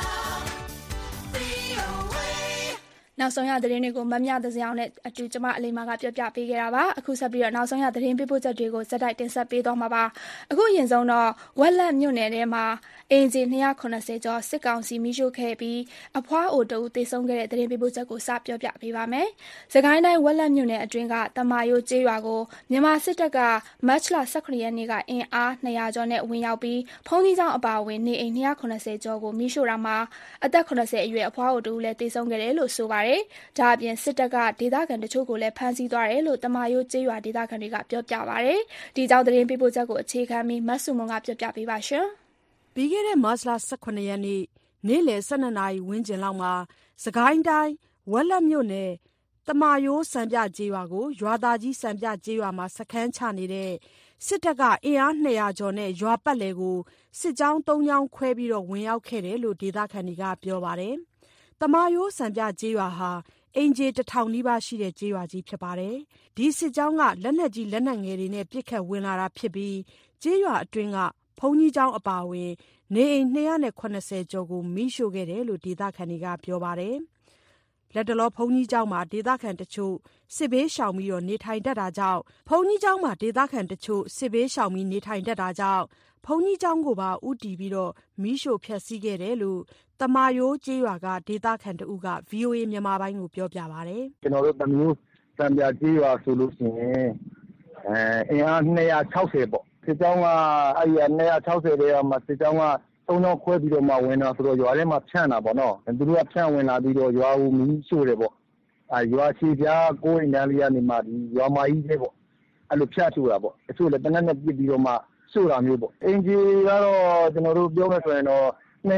VOA. နောက်ဆုံးရသတင်းတွေကိုမမြသစရောင်နဲ့အတူကျမအလိမ္မာကပြောပြပေးခဲ့တာပါအခုဆက်ပြီးတော့နောက်ဆုံးရသတင်းပေးပို့ချက်တွေကိုစက်တိုက်တင်ဆက်ပေးသွားမှာပါအခုရင်ဆုံးတော့ဝက်လက်မြို့နယ်ထဲမှာအင်ဂျီ290ကျော်စစ်ကောင်စီမိရှို့ခဲ့ပြီးအဖွားအိုတူတေဆုံးခဲ့တဲ့သတင်းပေးပို့ချက်ကိုစပြောပြပေးပါမယ်စကိုင်းတိုင်းဝက်လက်မြို့နယ်အတွင်းကတမာယိုကျေးရွာကိုမြန်မာစစ်တပ်ကမတ်လ18ရက်နေ့ကအင်အား200ကျော်နဲ့ဝင်ရောက်ပြီးဖုန်းကြီးကျောင်းအပါအဝင်နေအိမ်290ကျော်ကိုမိရှို့တာမှာအသက်80အရွယ်အဖွားအိုတူလည်းတေဆုံးခဲ့တယ်လို့ဆိုပါတယ်ဒါအပြင်စစ်တပ်ကဒေသခံတချို့ကိုလည်းဖမ်းဆီးသွားတယ်လို့တမာယိုကျေးရွာဒေသခံတွေကပြောပြပါတယ်ဒီကြောင့်သတင်းပေးပို့ချက်ကိုအခြေခံပြီးမတ်စုမွန်ကပြောပြပေးပါရှင်ပြီးခဲ့တဲ့မတ်လ18ရက်နေ့နေ့လယ်12နာရီဝန်းကျင်လောက်မှာစကိုင်းတိုင်းဝက်လက်မြို့နယ်တမာယိုးစံပြကျေးရွာကိုရွာသားကြီးစံပြကျေးရွာမှာစခန်းချနေတဲ့စစ်တပ်ကအင်အား200ကျော်နဲ့ရွာပတ်လည်ကိုစစ်ကြောင်း3ကြောင်းခွဲပြီးဝင်ရောက်ခဲ့တယ်လို့ဒေသခံတွေကပြောပါတယ်။တမာယိုးစံပြကျေးရွာဟာအင်ဂျီ1000နီးပါးရှိတဲ့ကျေးရွာကြီးဖြစ်ပါတယ်။ဒီစစ်ကြောင်းကလက်နက်ကြီးလက်နက်ငယ်တွေနဲ့ပစ်ခတ်ဝင်လာတာဖြစ်ပြီးကျေးရွာအတွင်းကဘုံကြီးကျောင်းအပါအဝင်နေအိမ်290ကျော်ကိုမိရှို့ခဲ့တယ်လို့ဒေသခံတွေကပြောပါတယ်။လက်တလောဘုံကြီးကျောင်းမှာဒေသခံတချို့စစ်ဘေးရှောင်ပြီးနေထိုင်တတ်တာကြောင့်ဘုံကြီးကျောင်းမှာဒေသခံတချို့စစ်ဘေးရှောင်ပြီးနေထိုင်တတ်တာကြောင့်ဘုံကြီးကျောင်းကိုပါဥတီပြီးမိရှို့ဖျက်ဆီးခဲ့တယ်လို့တမာယိုးကျေးရွာကဒေသခံတဦးက VOA မြန်မာပိုင်းကိုပြောပြပါတယ်။ကျွန်တော်တို့တမျိုးစံပြကျေးရွာဆိုလို့ရှိရင်အင်အား260ပေါ့စစ်ကြောင်းကအဲ့ဒီ260တဲ့မှာစစ်ကြောင်းက3ကြောင်းခွဲပြီးတော့မှဝင်တာဆိုတော့ရွာထဲမှာဖြန့်တာပေါ့နော်သူတို့ကဖြန့်ဝင်လာပြီးတော့ရွာကိုမီးရှို့တယ်ပေါ့ရွာရှိပြားကိုယ်အင်တန်းလေးကနေမှဒီရွာမကြီးလေးပေါ့အဲ့လိုဖြန့်ရှို့တာပေါ့တချို့လည်းတနက်နဲ့ပြစ်ပြီးတော့မှရှို့တာမျိုးပေါ့အင်ဂျီကတော့ကျွန်တော်တို့ပြောမယ်ဆိုရင်တော့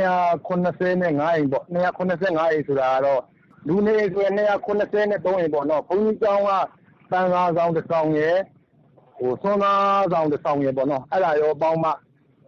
285အိမ်ပေါ့285အိမ်ဆိုတာကတော့လူနေဆိုရင်283အိမ်ပေါ့နော်ဘုန်းကြီးကျောင်းကတန်ခါဆောင်တစ်ဆောင်ရယ်ဆွမ်းသားဆောင်တစ်ဆောင်ရယ်ပေါ့နော်အဲ့ဒါရောပေါင်းမှ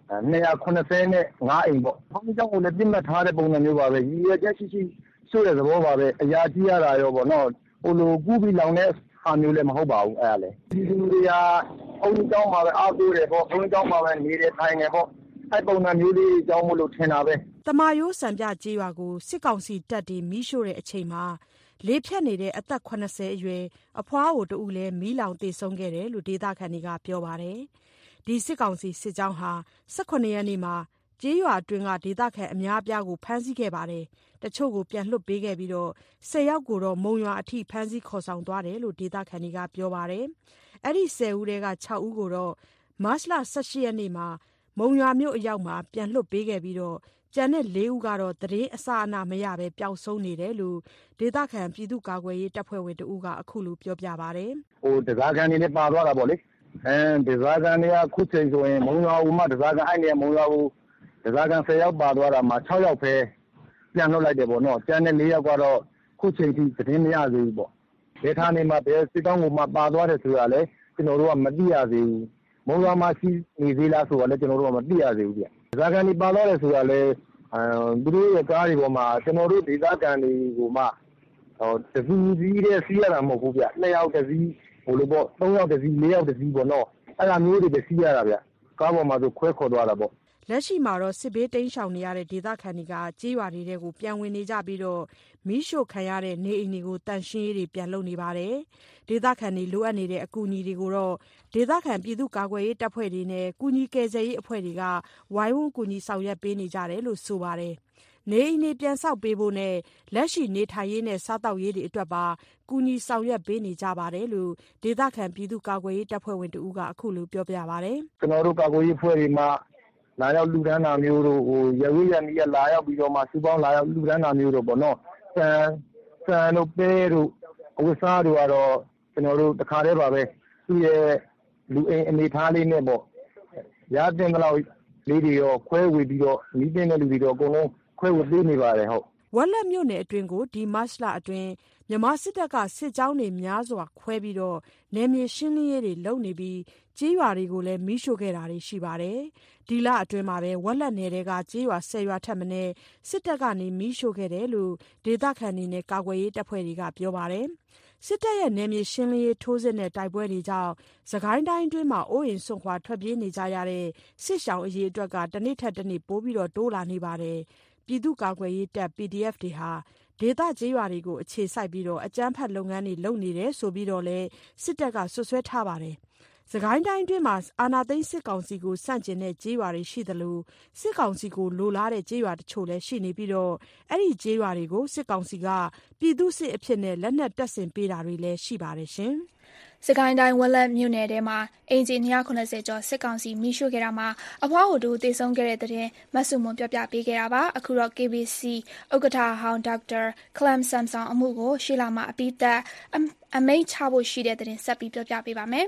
285အိမ်ပေါ့။ဘုန်းကြီးကျောင်းကိုလည်းပြစ်မှတ်ထားတဲ့ပုံစံမျိုးပါပဲ။ရည်ရွယ်ချက်ရှိရှိရှို့တဲ့သဘောပါပဲ။အရာကြီးရတာရောပေါ့နော်။လိုကူးပြီးလောင်တဲ့ဟာမျိုးလည်းမဟုတ်ပါဘူးအဲ့ဒါလည်း။ပြည်သူတွေကဘုန်းကြီးကျောင်းမှာပဲအားကိုးတယ်ပေါ့။ဘုန်းကြီးကျောင်းမှာပဲနေတယ်ထိုင်တယ်ပေါ့။အဲ့ပုံစံမျိုးလေးကြောင်းမို့လို့ထင်တာပဲ။တမာရိုးစံပြကျေးရွာကိုစစ်ကောင်စီတပ်တွေမီးရှို့တဲ့အချိန်မှာလေဖြတ်နေတဲ့အသက်80အရွယ်အဖွားကိုတူဦးလည်းမီးလောင်သေဆုံးခဲ့တယ်လို့ဒေသခံတွေကပြောပါတယ်။ဒီစစ်ကောင်စီစစ်ကြောင်းဟာ18ရက်နေ့မှာကျေးရွာအတွင်းကဒေသခံအများအပြားကိုဖမ်းဆီးခဲ့ပါတယ်။တချို့ကိုပြန်လွှတ်ပေးခဲ့ပြီး10ယောက်ကိုတော့မုံရွာအထိဖမ်းဆီးခေါ်ဆောင်သွားတယ်လို့ဒေသခံတွေကပြောပါတယ်။အဲ့ဒီ10ဦးထဲက6ဦးကိုတော့မတ်လ18ရက်နေ့မှာမုံရွာမြို့အရောက်မှာပြန်လွှတ်ပေးခဲ့ပြီးကျန်တဲ့4ဦးကတော့သတင်းအစအနမရပဲပျောက်ဆုံးနေတယ်လို့ဒေသခံပြည်သူ့ကာကွယ်ရေးတပ်ဖွဲ့ဝင်တဦးကအခုလိုပြောပြပါတယ်။တစားကန်တွေလည်းပါသွားတာပေါ့လေ။တစားကန်တွေကခုချိန်ဆိုရင်မုံရွာဦးမှတစားကန်အဲ့နေမုံရွာဦးတစားကန်10ယောက်ပါသွားတာမှာ6ယောက်ပဲပြန်လွှတ်လိုက်တယ်ပေါ့နော်။ကျန်တဲ့4ယောက်ကတော့ခုချိန်ထိသတင်းမရသေးဘူးပေါ့။ဘယ်ထားနေမှာဘယ်စစ်တောင်းကိုမှပါသွားတယ်ဆိုတာလည်းကျွန်တော်တို့ကမသိရသေးဘူး။မုံရွာမှာရှိနေသေးလားဆိုတာလည်းကျွန်တော်တို့ကမသိရသေးဘူးဗျ။တစားကန်တွေပါသွားတယ်ဆိုတာလည်းသူတို့ရဲ့ကားတွေပေါ်မှာကျွန်တော်တို့ဒေသခံတွေကိုမှတစူးစီးတဲ့စီးရတာမဟုတ်ဘူးဗျ2ယောက်တစည်း3ယောက်တစည်း4ယောက်တစည်းပေါ့နော်အဲ့လိုမျိုးတွေပဲစီးရတာဗျကားပေါ်မှာဆိုခွဲခေါ်သွားတာပေါ့လက်ရှိမှာတော့စစ်ဘေးတိမ်းရှောင်နေရတဲ့ဒေသခံတွေကကြေးရွာတွေကိုပြန်ဝင်နေကြပြီးမီးရှို့ခံရတဲ့နေအိမ်တွေကိုတန့်ရှင်းရေးတွေပြန်လုပ်နေပါတယ်ဒေသခံတွေလိုအပ်နေတဲ့အကူအညီတွေကိုတော့ဒေသခံပြည်သူ့ကာကွယ်ရေးတပ်ဖွဲ့တွေနဲ့ကူညီကယ်ဆယ်ရေးအဖွဲ့တွေကဝိုင်းဝန်းကူညီဆောင်ရွက်ပေးနေကြတယ်လို့ဆိုပါတယ်နေအိမ်တွေပြန်ဆောက်ပေးဖို့နဲ့လက်ရှိနေထိုင်ရေးနဲ့စားသောက်ရေးတွေအတွက်ပါကူညီဆောင်ရွက်ပေးနေကြပါတယ်လို့ဒေသခံပြည်သူ့ကာကွယ်ရေးတပ်ဖွဲ့ဝင်တဦးကအခုလိုပြောပြပါတယ်ကျွန်တော်တို့ကာကွယ်ရေးအဖွဲ့တွေမှာလာရောက်လူဒန်းတာမျိုးတို့ရဝေးရနီးရလာရောက်ပြီးတော့မှစူပေါင်းလာရောက်လူဒန်းတာမျိုးတို့ပေါ့နော်ဆန်တို့ပဲတို့အဝတ်စားတို့ကတော့ကျွန်တော်တို့တခါတည်းပါပဲသူ့ရဲ့လူအိမ်အနေထားလေးနဲ့ပေါ့ရတဲ့လောက်လေးတွေရောခွဲဝေပြီးတော့နီးတဲ့လူတွေတော့အကုန်လုံးခွဲဝေပေးနေပါတယ်ဟုတ်ဝက်လက်မြို့နယ်အတွင်းကိုဒီမတ်လအတွင်းမြန်မာစစ်တပ်ကစစ်ကြောင်းတွေများစွာခွဲပြီးနယ်မြေရှင်းလင်းရေးတွေလုပ်နေပြီးကြေးရွာတွေကိုလည်းမီးရှို့ခဲ့တာတွေရှိပါတယ်ဒီလအတွင်းမှာပဲဝက်လက်နယ်တွေကကြေးရွာ10ရွာထက်မနည်းစစ်တပ်ကနေမီးရှို့ခဲ့တယ်လို့ဒေသခံတွေနဲ့ကာကွယ်ရေးတပ်ဖွဲ့တွေကပြောပါတယ်စစ်တပ်ရဲ့နယ်မြေရှင်းလင်းရေးထိုးစစ်နဲ့တိုက်ပွဲတွေကြောင့်စကိုင်းတိုင်းအတွင်းမှာအိုးအိမ်စွန့်ခွာထွက်ပြေးနေကြရတဲ့စစ်ရှောင်အရေးအတွက်ကတစ်နေ့ထက်တစ်နေ့ပိုပြီးတိုးလာနေပါတယ်ပြည်သူ့ကာကွယ်ရေးတပ် PDF တွေဟာဒေသကြေးရွာတွေကိုအခြေစိုက်ပြီးအကြမ်းဖက်လုပ်ငန်းတွေလုပ်နေတယ်ဆိုပြီးလည်းစစ်တပ်ကဆွဆွဲထားပါတယ်စကိုင်းတိုင်းအတွင်းမှာအာဏာသိမ်းစစ်ကောင်စီကိုစန့်ကျင်တဲ့ကြေးရွာတွေရှိသလိုစစ်ကောင်စီကိုလိုလားတဲ့ကြေးရွာတချို့လည်းရှိနေပြီးအဲ့ဒီကြေးရွာတွေကိုစစ်ကောင်စီကပြည်သူစစ်အဖြစ်နဲ့လက်နက်တပ်ဆင်ပေးတာတွေလည်းရှိပါတယ်ရှင်စစ်ကိုင်းတိုင်းဝက်လက်မြို့နယ်ထဲမှာအင်ဂျင်290ကျော်စစ်ကောင်စီမီးရှို့ခဲ့တာမှာအဖွားဟိုတူတေဆုံးခဲ့တဲ့တဲ့မဆုမွန်ပြပြပေးခဲ့တာပါအခုတော့ KBC ဥက္ကဋ္ဌဟောင်းဒေါက်တာခလမ်ဆမ်ဆောင်အမှုကိုရှေ့လာမှာအပိသက်အမိန့်ချဖို့ရှိတဲ့တဲ့ဆက်ပြီးပြောပြပေးပါမယ်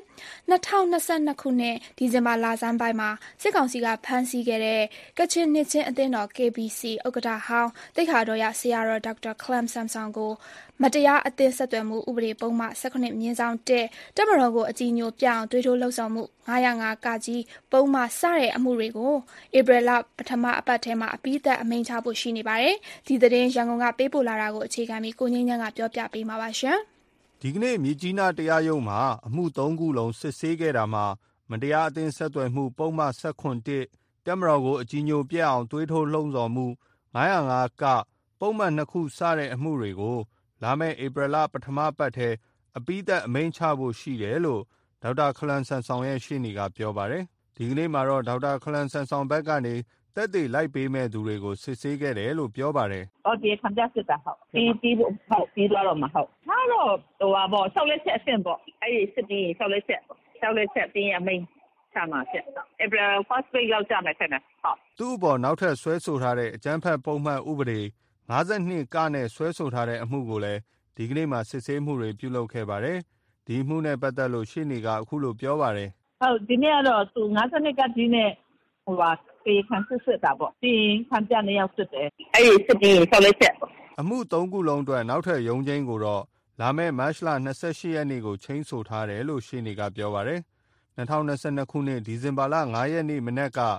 2022ခုနှစ်ဒီဇင်ဘာလဆန်းပိုင်းမှာစစ်ကောင်စီကဖမ်းဆီးခဲ့တဲ့ကချင်နှစ်ချင်းအသင်းတော် KBC ဥက္ကဋ္ဌဟောင်းတိတ်ခါတော်ရဆရာတော်ဒေါက်တာခလမ်ဆမ်ဆောင်ကိုမတရားအသင်းဆက်သွယ်မှုဥပဒေပုံမှန်18/1တပ်မတော်ကိုအကြီးညိုပြအောင်တွေးထိုးလှုပ်ဆောင်မှု905ကကြီးပုံမှန်စတဲ့အမှုတွေကိုဧပြီလပထမအပတ်ထဲမှာအပိသက်အမိန့်ချဖို့ရှိနေပါတယ်ဒီသတင်းရန်ကုန်ကပေးပို့လာတာကိုအခြေခံပြီးကိုငင်းချမ်းကပြောပြပေးမှာပါရှင်ဒီကနေ့မြကြီးနားတရားရုံးမှာအမှု3ခုလုံးစစ်ဆေးခဲ့တာမှာမတရားအသင်းဆက်သွယ်မှုပုံမှန်18တပ်မတော်ကိုအကြီးညိုပြအောင်တွေးထိုးလှုံ့ဆော်မှု905ကပုံမှန်2ခုစတဲ့အမှုတွေကိုလာမယ့်ဧပြီလပထမပတ်ထဲအပိသက်အမိန့်ချဖို့ရှိတယ်လို့ဒေါက်တာခလမ်ဆန်ဆောင်ရဲ့ရှေ့နေကပြောပါတယ်ဒီကနေ့မှာတော့ဒေါက်တာခလမ်ဆန်ဆောင်ဘက်ကနေတက်သေးလိုက်ပေးမဲ့သူတွေကိုစစ်ဆေးခဲ့တယ်လို့ပြောပါတယ်ဒီခံပြစစ်တာဟုတ်ပြီးတော့မှာဟုတ်ဒါတော့ဆောက်လက်ချက်အဆင့်ပေါ့အဲ့ဒီစစ်ပြီးဆောက်လက်ချက်ပြီးအမိန့်ချမှာဖြစ်ဧပြီ first week လောက်ကြာမယ်ထင်တယ်ဟုတ်သူ့အပေါ်နောက်ထပ်ဆွဲဆိုထားတဲ့အကြမ်းဖက်ပုံမှန်ဥပဒေ52ကနဲ့ဆွဲဆိုထားတဲ့အမှုကိုလည်းဒီကနေ့မှစစ်ဆေးမှုတွေပြုလုပ်ခဲ့ပါတယ်ဒီမှုနဲ့ပတ်သက်လို့ရှေ့နေကအခုလိုပြောပါတယ်ဟုတ်ဒီနေ့ကတော့သူ52ကကြီးနဲ့ပေခံစစ်တာပေါ့ပြီးရင်ခံပြနေရောက်စစ်တယ်အဲ့ဒီစစ်ပြီးဆောက်လက်ချက်အမှု3ခုလုံးအတွက်နောက်ထပ်ရုံးချိန်းကိုတော့လာမယ့်မတ်လ28ရက်နေ့ကိုချိန်ဆိုထားတယ်လို့ရှေ့နေကပြောပါတယ်2022ခုနှစ်ဒီဇင်ဘာလ9ရက်နေ့မနက်က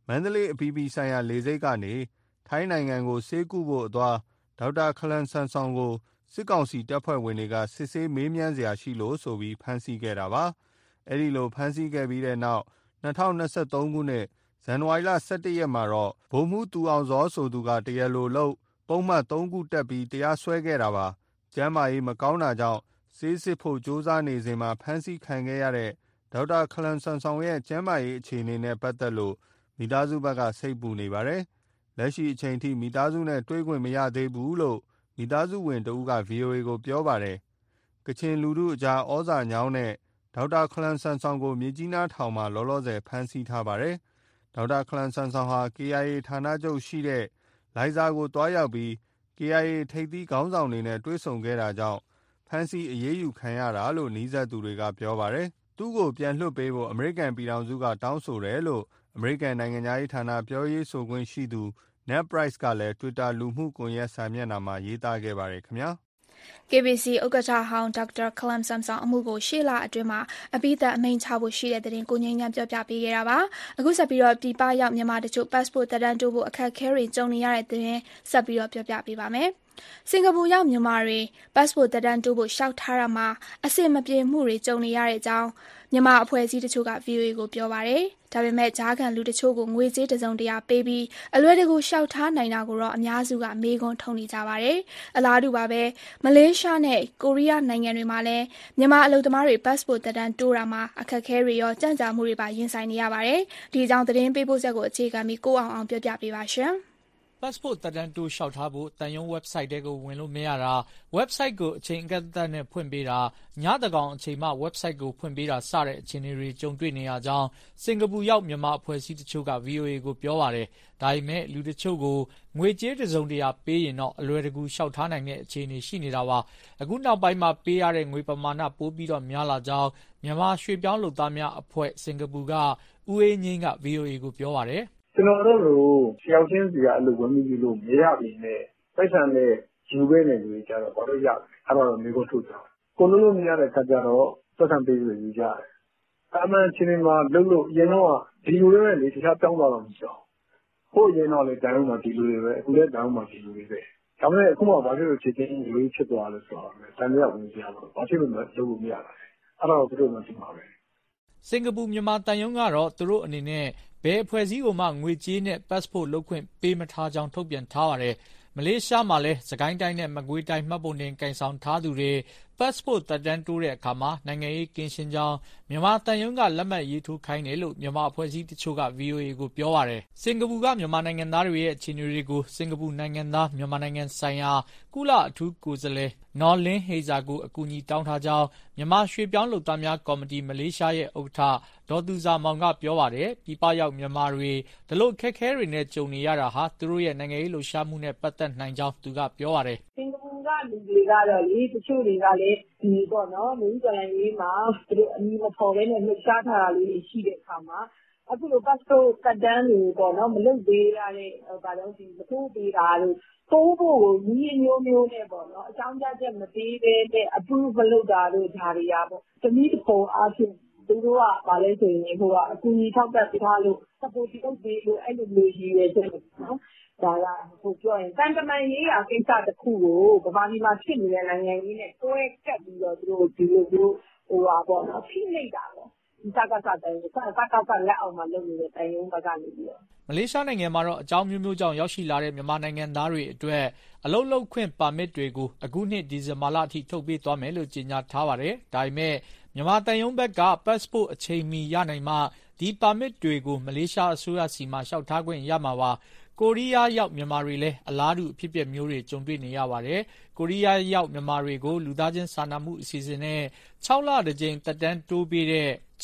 မန္တလေးအပြည်ပြည်ဆိုင်ရာလေဆိပ်ကနေထိုင်းနိုင်ငံကိုဆေးကုဖို့အသွားဒေါက်တာခလမ်ဆန်ဆောင်ကိုစစ်ကောင်စီတပ်ဖွဲ့ဝင်တွေကစစ်ဆေးမေးမြန်းစရာရှိလို့ဆိုပြီးဖမ်းဆီးခဲ့တာပါ။အဲဒီလိုဖမ်းဆီးခဲ့ပြီးတဲ့နောက်2023ခုနှစ်ဇန်နဝါရီလ17ရက်မှာတော့ဗိုလ်မှူးသူအောင်ဇောဆိုသူကတရားလိုလုပ်ပုံမှန်3ခုတက်ပြီးတရားစွဲခဲ့တာပါ။ကျန်းမာရေးမကောင်းတာကြောင့်ဆေးစစ်ဖို့ကြိုးစားနေစဉ်မှာဖမ်းဆီးခံခဲ့ရတဲ့ဒေါက်တာခလမ်ဆန်ဆောင်ရဲ့ကျန်းမာရေးအခြေအနေနဲ့ပတ်သက်လို့မိသားစုဘက်ကစိတ်ပူနေပါတယ်။လက်ရှိအချိန်ထိမိသားစုနဲ့တွေ့ခွင့်မရသေးဘူးလို့မိသားစုဝင်တဦးက VOA ကိုပြောပါတယ်။ကချင်လူထုအကြားဩဇာညောင်းတဲ့ဒေါက်တာခလမ်ဆန်ဆောင်ကိုမြစ်ကြီးနားထောင်မှာလောလောဆယ်ဖမ်းဆီးထားပါတယ်။ဒေါက်တာခလမ်ဆန်ဆောင်ဟာ KIA ဌာနချုပ်ရှိတဲ့လိုင်ဇာကိုတွားရောက်ပြီး KIA ထိပ်သီးခေါင်းဆောင်တွေနဲ့တွေ့ဆုံခဲ့တာကြောင့်ဖမ်းဆီးအရေးယူခံရတာလို့နီးစပ်သူတွေကပြောပါတယ်။သူ့ကိုပြန်လွှတ်ပေးဖို့အမေရိကန်ပြည်ထောင်စုကတောင်းဆိုတယ်လို့အမေရိကန်နိုင်ငံသားရေးဌာနပြောရေးဆိုခွင့်ရှိသူ Ned Price ကလည်း Twitter လူမှုကွန်ရက်စာမျက်နှာမှာရေးသားခဲ့ပါတယ်ခင်ဗျာ။ KBC ဥက္ကဋ္ဌဟောင်းဒေါက်တာခလမ်ဆမ်ဆောင်အမှုကိုရှေ့လအတွင်းမှာအပြီးသတ်အမိန့်ချဖို့ရှိတဲ့သတင်းကိုငြိမ်းချမ်းပြောပြပေးခဲ့တာပါ။အခုဆက်ပြီးတော့ပြည်ပရောက်မြန်မာတချို့ passport သက်တမ်းတိုးဖို့အခက်အခဲတွေကြုံနေရတဲ့သတင်းဆက်ပြီးတော့ပြောပြပေးပါမယ်။စင်ကာပူရောက်မြန်မာတွေ passport သက်တမ်းတိုးဖို့လျှောက်ထားတာမှာအဆင်မပြေမှုတွေကြုံနေရတဲ့အကြောင်းမြန်မာအဖွဲ့အစည်းတချို့က VOA ကိုပြောပါတယ်။ဒါပေမဲ့ကြားခံလူတချို့ကိုငွေကြေးတစ်စုံတရာပေးပြီးအလွယ်တကူလျှောက်ထားနိုင်တာကိုတော့အများစုကမေးခွန်းထုတ်နေကြပါတယ်။အလားတူပါပဲမလေးရှားနဲ့ကိုရီးယားနိုင်ငံတွေမှာလည်းမြန်မာအလုပ်သမားတွေ passport သက်တမ်းတိုးတာမှာအခက်အခဲတွေရောကြန့်ကြာမှုတွေပါရင်ဆိုင်နေရပါတယ်။ဒီအကြောင်းသတင်းပေးပို့ချက်ကိုအခြေခံပြီးကိုအောင်ပြောပြပေးပါရှင်။ passport သက်တမ်းတိုးလျှောက်ထားဖို့တန်ယုံ website တဲကိုဝင်လို့မရတာ website ကိုအချိန်အကန့်အသတ်နဲ့ဖွင့်ပေးတာညသန်းခေါင်အချိန်မှ website ကိုဖွင့်ပေးတာစတဲ့အခြေအနေတွေကြုံတွေ့နေရကြောင်းစင်ကာပူရောက်မြန်မာအဖွဲ့အစည်းတချို့က VOA ကိုပြောပါတယ်။ဒါပေမဲ့လူတချို့ကိုငွေကြေးတစ်စုံတရာပေးရင်တော့အလွယ်တကူလျှောက်ထားနိုင်တဲ့အခြေအနေရှိနေတာပါ။အခုနောက်ပိုင်းမှာပေးရတဲ့ငွေပမာဏပိုပြီးတော့များလာကြောင်းမြန်မာရွှေ့ပြောင်းလုပ်သားများအဖွဲ့စင်ကာပူကဦးအေးငိမ့်က VOA ကိုပြောပါတယ်။ကျွန်တော်တို့လိုတယောက်ချင်းစီကအလုပ်ဝင်ပြီးလို့မရပြီနဲ့ပိုက်ဆံနဲ့ယူခဲ့နေလူတွေကြတော့ဘာလို့ရလဲအဲ့တော့မျိုးထုတ်ကြကိုလုံးလုံးမရတဲ့ခါကျတော့ပတ်စံပေးပြီးယူကြတယ်အမှန်ချင်းမှာလုံးလို့ရင်တော့ဒီလိုတွေနဲ့လေတခြားပြောင်းသွားတော့မကြောက်ဟိုရင်တော့လေတိုင်အောင်မှဒီလိုတွေပဲအခုလည်းတိုင်အောင်မှဒီလိုတွေပဲဒါပေမဲ့အခုမှဘာဖြစ်လို့ချင်းချင်းလေးဖြစ်သွားလဲဆိုတော့တန်ရဝင်ကြတော့ဘာဖြစ်လို့မလုပ်လို့မရတာလဲအဲ့တော့သူတို့မှဒီမှာပဲစင်ကာပူမြန်မာတန်ယုံကတော့သူတို့အနေနဲ့ဘယ်အဖွဲ့အစည်းကိုမှငွေကြေးနဲ့ passport လုပ်ခွင့်ပေးမထားကြောင်းထုတ်ပြန်ထားပါတယ်။မလေးရှားမှာလည်းစကိုင်းတိုင်းနဲ့မကွေးတိုင်းမှတ်ပုံတင်ကင်ဆောင်ထားသူတွေ passport သက်တမ်းတိုးတဲ့အခါမှာနိုင်ငံရေးကင်းရှင်းကြောင်းမြန်မာတန်ယုံကလက်မှတ်ရေးထိုးခိုင်းတယ်လို့မြန်မာအဖွဲ့အစည်းတချို့က VOA ကိုပြောပါတယ်။စင်ကာပူကမြန်မာနိုင်ငံသားတွေရဲ့အခြေအနေတွေကိုစင်ကာပူနိုင်ငံသားမြန်မာနိုင်ငံဆိုင်ရာကုလအထူးကိုယ်စားလှယ်နော်လင်းဟေဇာကိုအကူအညီတောင်းထားကြောင်းမြန်မာရွှေ့ပြောင်းလုပ်သားများကော်မတီမလေးရှားရဲ့ဥက္ကဋ္ဌဒေါ်သူဇာမောင်ကပြောပါတယ်။ပြည်ပရောက်မြန်မာတွေဒီလိုအခက်အခဲတွေနဲ့ကြုံနေရတာဟာသူတို့ရဲ့နိုင်ငံရေးလှုပ်ရှားမှုနဲ့ပတ်သက်နိုင်ကြောင်းသူကပြောပါတယ်။စင်ကာပူကလူတွေကတော့လေတချို့တွေကလည်းဒီပေါ့နော်လူ့ကြံရေးမှာသူတို့အမည်မဖော်ဘဲနဲ့လှုပ်ရှားထားတာလေးရှိတဲ့အခါမှာအခုလို passport သက်တမ်းတွေပေါ့နော်မလုပ်သေးရတဲ့ဘာလို့ဒီမထိုးပေးတာလို့တိုးဖို့ကိုညီမျိုးမျိုးနဲ့ပေါ့နော်အကြောင်းပြချက်မပေးဘဲနဲ့ approve မလုပ်တာတို့ဒါတွေရာပေါ့တနည်းတစ်ပုံအားဖြင့်သူတို့ကဘာလဲဆိုရင်ဟိုကအကူအညီထောက်ပံ့ပေးထားလို့ support လုပ်ပေးလို့အဲ့လိုမျိုးကြီးရဲ့ချက်နော်ဒါကဟိုပြောရင်တန်တမန်ရေးရာကိစ္စတစ်ခုကိုဗမာပြည်မှာဖြစ်နေတဲ့နိုင်ငံရေးနဲ့တွဲကပ်ပြီးတော့သူတို့ဒီလိုမျိုးဟိုပါပေါ့နော်ဖိနှိပ်တာပေါ့ဒီစကားစားတိုင်းစကားလက်အောင်မှာလုပ်နေတဲ့တိုင်ရုံးဘက်ကနေပြီးတော့မလေးရှားနိုင်ငံမှာတော့အကြောင်းမျိုးမျိုးကြောင့်ရောက်ရှိလာတဲ့မြန်မာနိုင်ငံသားတွေအတွက်အလုပ်လုပ်ခွင့်ပါမစ်တွေကိုအခုနှစ်ဒီဇင်ဘာလအထိထုတ်ပေးသွားမယ်လို့ကြေညာထားပါတယ်။ဒါပေမဲ့မြန်မာတန်ယုံဘက်က passport အချိန်မီရနိုင်မှဒီပါမစ်တွေကိုမလေးရှားအစိုးရစီမှလျှောက်ထားခွင့်ရမှာပါ။ကိုရီးယားရောက်မြန်မာတွေလည်းအလားတူအဖြစ်အပျက်မျိုးတွေကြုံတွေ့နေရပါတယ်။ကိုရီးယားရောက်မြန်မာတွေကိုလူသားချင်းစာနာမှုအစီအစဉ်နဲ့6လတစ်ကြိမ်သက်တမ်းတိုးပေးတဲ့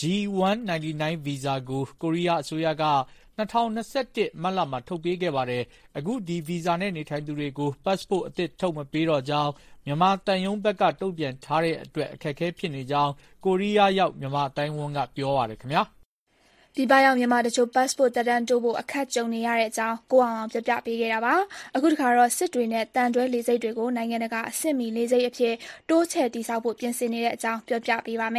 G199 ဗီဇာကိုကိုရီးယားအစိုးရက2021မတ်လမှာထုတ်ပေးခဲ့ပါတယ်။အခုဒီဗီဇာနဲ့နေထိုင်သူတွေကို passport အသစ်ထုတ်မပေးတော့ကြောင်းမြန်မာတန်ယုံဘက်ကတုံ့ပြန်ထားတဲ့အတွက်အခက်အခဲဖြစ်နေကြောင်းကိုရီးယားရောက်မြန်မာအတိုင်းအဝန်ကပြောပါတယ်ခင်ဗျာ။ဒီပရောက်မြန်မာတချို့ passport သက်တမ်းတိုးဖို့အခက်ကြုံနေရတဲ့အကြောင်းကိုအောင်ပြပြပေးခဲ့တာပါအခုတခါတော့စစ်တွေနဲ့တန်တွဲလေဆိပ်တွေကိုနိုင်ငံတကာအဆင့်မီလေဆိပ်အဖြစ်တိုးချဲ့တည်ဆောက်ဖို့ပြင်ဆင်နေတဲ့အကြောင်းပြောပြပေးပါမယ်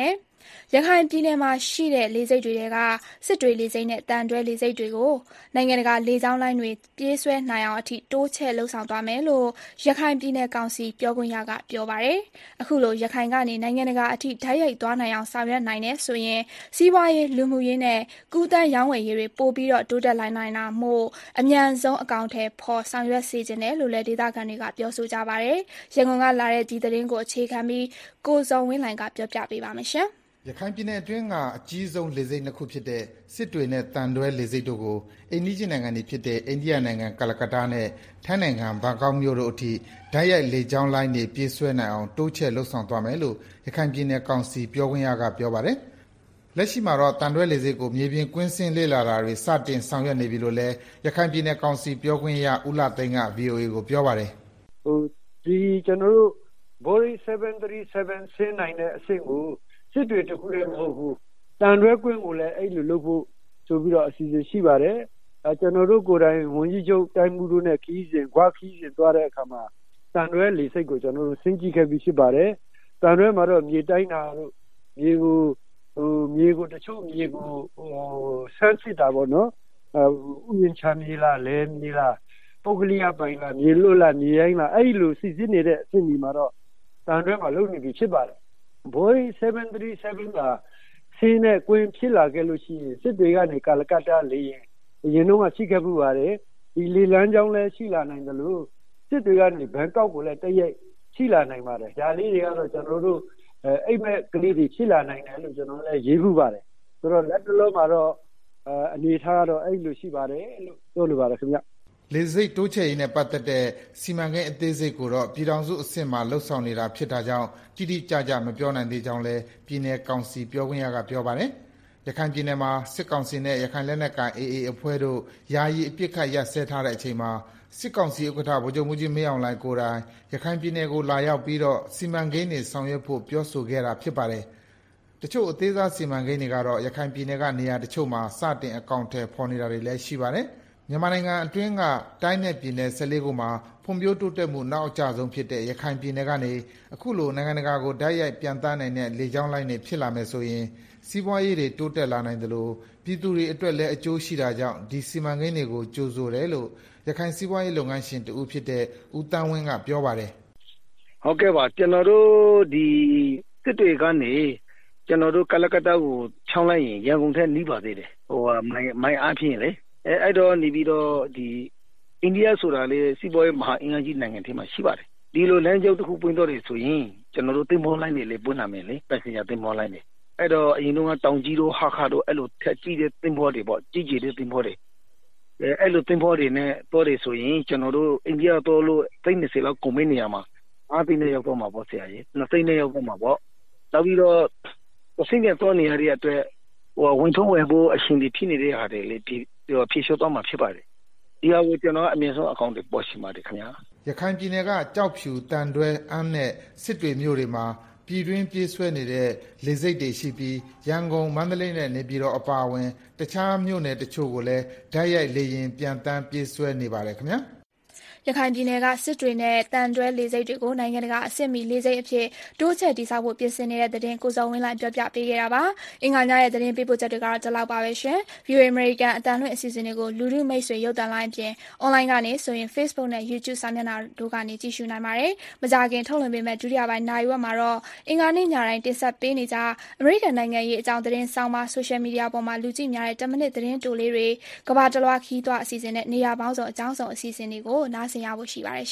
ရခိုင်ပြည်နယ်မှာရှိတဲ့လေဆိပ်တွေကစစ်တွေလေဆိပ်နဲ့တန်တွဲလေဆိပ်တွေကိုနိုင်ငံတကာလေကြောင်းလိုင်းတွေပြေးဆွဲနိုင်အောင်အထိတိုးချဲ့လှုပ်ဆောင်သွားမယ်လို့ရခိုင်ပြည်နယ်ကောင်စီပြောခွင့်ရကပြောပါတယ်။အခုလိုရခိုင်ကနေနိုင်ငံတကာအထိဓာတ်ရိုက်သွားနိုင်အောင်ဆောင်ရွက်နိုင်တဲ့ဆိုရင်စီးပွားရေးလူမှုရေးနဲ့ကူးသန်းရောင်းဝယ်ရေးတွေပိုပြီးတိုးတက်လာနိုင်တာမို့အမြန်ဆုံးအကောင့်ထဲပေါ်ဆောင်ရွက်စေခြင်းတယ်လို့လည်းဒေသခံတွေကပြောဆိုကြပါတယ်။ရန်ကုန်ကလာတဲ့ဒီသတင်းကိုအခြေခံပြီးကိုဇော်ဝင်းလှိုင်ကပြောပြပေးပါမယ်။ရခိုင်ပြည်နယ်အတွင်းကအကြီးဆုံးလေဆိပ်နှစ်ခုဖြစ်တဲ့စစ်တွေနဲ့တန်တွဲလေဆိပ်တို့ကိုအိန္ဒိယနိုင်ငံတွေဖြစ်တဲ့အိန္ဒိယနိုင်ငံကလကတ္တာနဲ့ထိုင်းနိုင်ငံဘန်ကောက်မြို့တို့အထိဓာတ်ရိုက်လေကြောင်းလိုင်းတွေပြေးဆွဲနိုင်အောင်တိုးချဲ့လှုပ်ဆောင်သွားမယ်လို့ရခိုင်ပြည်နယ်ကောင်စီပြောခွင့်ရကပြောပါတယ်။လက်ရှိမှာတော့တန်တွဲလေဆိပ်ကိုမြေပြင်ကွင်းဆင်းလေ့လာတာတွေစတင်ဆောင်ရွက်နေပြီလို့လည်းရခိုင်ပြည်နယ်ကောင်စီပြောခွင့်ရဦးလှသိန်းက VOA ကိုပြောပါတယ်။ကျွန်တော်တို့ Boeing 737 ဆင်းနိုင်တဲ့အဆင့်ကိုစစ်တွေတခုလည်းမဟုတ်ဘူးတန်တွဲကွင်းကိုလည်းအဲ့လိုလုပ်ဖို့ဆိုပြီးတော့အစီအစဉ်ရှိပါတယ်ကျွန်တော်တို့ကိုယ်တိုင်ဝန်ကြီးချုပ်တိုင်းမှုတို့နဲ့ခီးစဉ်သွားတဲ့အခါမှာတန်တွဲလေဆိပ်ကိုကျွန်တော်တို့ဆင်းကြည့်ခဲ့ပြီးဖြစ်ပါတယ်တန်တွဲမှာတော့မြေတိုင်းတာတို့မြေကိုတချို့မြေကိုဆန်းစစ်တာပေါ့နော်ဥယျာဉ်ချမြေလားလဲမြေလားပုဂ္ဂလိကပိုင်လားမြေလွတ်လားမြေရိုင်းလားအဲ့လိုစစ်စစ်နေတဲ့အဆင့်ဒီမှာတော့တန်တွဲမှာလုပ်နေပြီဖြစ်ပါတယ်Boeing 737ကဆင်းတဲ့ကွင်းဖြစ်လာခဲ့လို့ရှိရင်စစ်တွေကနေကာလကတ္တာလေရင်အရင်တော့ရှိခဲ့မှုပါတယ်ဒီလေလမ်းကြောင်းလည်းရှိလာနိုင်တယ်လို့စစ်တွေကနေဘန်ကောက်ကိုလည်းတည့်ရိုက်ရှိလာနိုင်ပါတယ်ဒါလေးတွေကတော့ကျွန်တော်တို့အိမ်မက်ကလေးတွေရှိလာနိုင်တယ်လို့ကျွန်တော်လည်းရေးမှုပါတယ်ဆိုတော့လက်တလုံးမှာတော့အနေထားကတော့အဲ့လိုရှိပါတယ်လို့ပြောလိုပါတယ်ခင်ဗျလေဆိပ်တိုးချဲ့ရေးနဲ့ပတ်သက်တဲ့စီမံကိန်းအသေးစိတ်ကိုတော့ပြည်ထောင်စုအဆင့်မှာလှုပ်ဆောင်နေတာဖြစ်တာကြောင့်တိတိကျကျမပြောနိုင်သေးကြောင်းလည်းပြည်နယ်ကောင်စီပြောခွင့်ရကပြောပါတယ်။ရခိုင်ပြည်နယ်မှာစစ်ကောင်စီနဲ့ရခိုင်လက်နက်ကိုင် AA အဖွဲ့တို့ယာယီအပစ်ခတ်ရပ်စဲထားတဲ့အချိန်မှာစစ်ကောင်စီဥက္ကဋ္ဌဗိုလ်ချုပ်မှူးကြီးမင်းအောင်လှိုင်ကိုယ်တိုင်ရခိုင်ပြည်နယ်ကိုလာရောက်ပြီးတော့စီမံကိန်းတွေဆောင်ရွက်ဖို့ပြောဆိုခဲ့တာဖြစ်ပါတယ်။တချို့အသေးစားစီမံကိန်းတွေကတော့ရခိုင်ပြည်နယ်ကနေရာတချို့မှာစတင်အကောင့်ထဲပေါ်နေတာတွေလည်းရှိပါတယ်။မြန်မာနိုင်ငံအတွင်းကတိုင်းနယ်ပြည်နယ်14ခုမှာဖွံ့ဖြိုးတိုးတက်မှုနောက်အကျဆုံးဖြစ်တဲ့ရခိုင်ပြည်နယ်ကနေအခုလိုနိုင်ငံတကာကိုဓာတ်ရိုက်ပြန်တန်းနိုင်တဲ့လေကြောင်းလိုင်းတွေဖြစ်လာမယ်ဆိုရင်စီးပွားရေးတွေတိုးတက်လာနိုင်တယ်လို့ပြည်သူတွေအတွက်လည်းအကျိုးရှိတာကြောင့်ဒီစီမံကိန်းတွေကိုကြိုဆိုတယ်လို့ရခိုင်စီးပွားရေးလုပ်ငန်းရှင်တဦးဖြစ်တဲ့ဦးတန်းဝင်းကပြောပါတယ်။ဟုတ်ကဲ့ပါကျွန်တော်တို့ဒီစစ်တွေကနေကျွန်တော်တို့ကလကတ္တာကိုချောင်းလိုက်ရင်ရန်ကုန်ထက်နီးပါသေးတယ်မိုင်အားဖြင့်လေအဲ့တော့နေပြီးတော့ဒီအိန္ဒိယဆိုတာလေစီးပွားရေးမဟာအင်အားကြီးနိုင်ငံတွေမှာရှိပါတယ်ဒီလိုလမ်းကြောင်းတစ်ခုပွင့်တော့တယ်ဆိုရင်ကျွန်တော်တို့သင်္ဘောလိုင်းတွေလေပွင့်လာမယ်လေပတ်စင်ဂျာသင်္ဘောလိုင်းတွေအဲ့တော့အရင်ကတောင်ကြီးတို့ဟာခါတို့အဲ့လိုထက်ကြီးတဲ့သင်္ဘောတွေပေါ့ကြီးကြီးတဲ့သင်္ဘောတွေအဲ့လိုသင်္ဘောတွေနဲ့တော့တယ်ဆိုရင်ကျွန်တော်တို့အိန္ဒိယတော့လို့30လောက်ကုန်မနေရမှာအားသိနေရောက်တော့မှာပေါ့ဆရာကြီး20နဲ့ရောက်တော့မှာပေါ့နောက်ပြီးတော့အစိမ့်နဲ့တော့နေရတဲ့အတွက်ဝင်ထုံးဝယ်ဖို့အရှင်တွေဖြစ်နေတဲ့ဟာတွေလေဖြည့်လျှော့တော့မှာဖြစ်ပါတယ်ဒီဟာကိုကျွန်တော်အမြင်ဆုံးအကောင့်တွေပေါ်ရှိပါတယ်ခင်ဗျာရခိုင်ပြည်နယ်ကကြောက်ဖြူတန်တွဲအမ်းနဲ့စစ်တွေမြို့တွေမှာပြည်တွင်းပြေးဆွဲနေတဲ့လေဆိပ်တွေရှိပြီးရန်ကုန်မန္တလေးနဲ့နေပြည်တော်အပါအဝင်တခြားမြို့နယ်တချို့ကိုလည်းဓာတ်ရိုက်လေရင်ပြန်တန်းပြေးဆွဲနေပါတယ်ခင်ဗျာရခိုင်ပြည်နယ်ကစစ်တွေနဲ့တန်တွဲလေဆိပ်တွေကိုနိုင်ငံတကာအဆင့်မီလေဆိပ်အဖြစ်တိုးချဲ့တည်ဆောက်ဖို့ပြင်ဆင်နေတဲ့သတင်းကိုစောဝင်းလိုက်ပြောပြပေးခဲ့တာပါ။အင်္ဂါညရဲ့သတင်းပေးပို့ချက်တွေကတော့ဒီလောက်ပါပဲရှင်။ VOA American အတန်လွှင့်အစီအစဉ်တွေကိုလူထုမိတ်ဆွေရုပ်သံလိုင်းအပြင်အွန်လိုင်းကနေဆိုရင် Facebook နဲ့ YouTube စာမျက်နှာတို့ကနေကြည့်ရှုနိုင်ပါတယ်။မကြခင်ထုတ်လွှင့်ပေးမဲ့ဒုတိယပိုင်းနိုင်ဝက်မှာတော့အင်္ဂါနေ့ညတိုင်းတင်ဆက်ပေးနေကြအမေရိကန်နိုင်ငံရေးအကြောင်းသတင်းဆောင်မ Social Media ပေါ်မှာလူကြည့်များတဲ့10မိနစ်သတင်းတိုလေးတွေကဘာတလွားခီးသွွားအစီအစဉ်နဲ့နေရာပေါင်းစုံအကြောင်းစုံအစီအစဉ်တွေကိုနားဆင်ရဖို့ရှိပါတယ်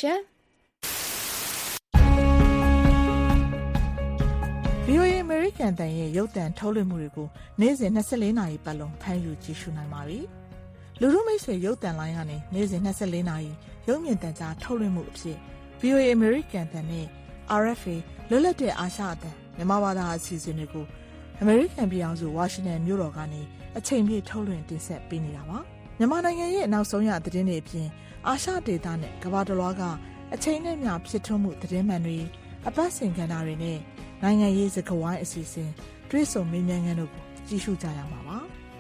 VOA American တန်ရဲ့ရုပ်သံထုတ်လွှင့်မှုတွေကိုနေ့စဉ်24နာရီပတ်လုံးဖမ်းယူကြည့်ရှုနိုင်ပါပြီ။လူထုမိတ်ဆွေရုပ်သံလိုင်းကနေနေ့စဉ်24နာရီရုပ်မြင်သံကြားထုတ်လွှင့်မှုအဖြစ် VOA American တန်နဲ့ RFA လွတ်လပ်တဲ့အာရှအသံမြန်မာဘာသာအစီအစဉ်တွေကို American ပြည်အောင်စု Washington မြို့တော်ကနေအချိန်ပြည့်ထုတ်လွှင့်တင်ဆက်ပေးနေတာပါ။မြန်မာနိုင်ငံရဲ့နောက်ဆုံးရသတင်းတွေအပြင်အာရှဒေသနဲ့ကမ္ဘာတလွှားကအချိန်နဲ့မျှဖြစ်ထွန်းမှုသတင်းမှန်တွေအပတ်စဉ်ကဏ္ဍတွေနဲ့နိုင်ငံရေးစကားဝိုင်းအစီအစဉ်တွေ့ဆုံမေးမြန်းခန်းတို့ကိုကြည့်ရှုကြရမှာပါ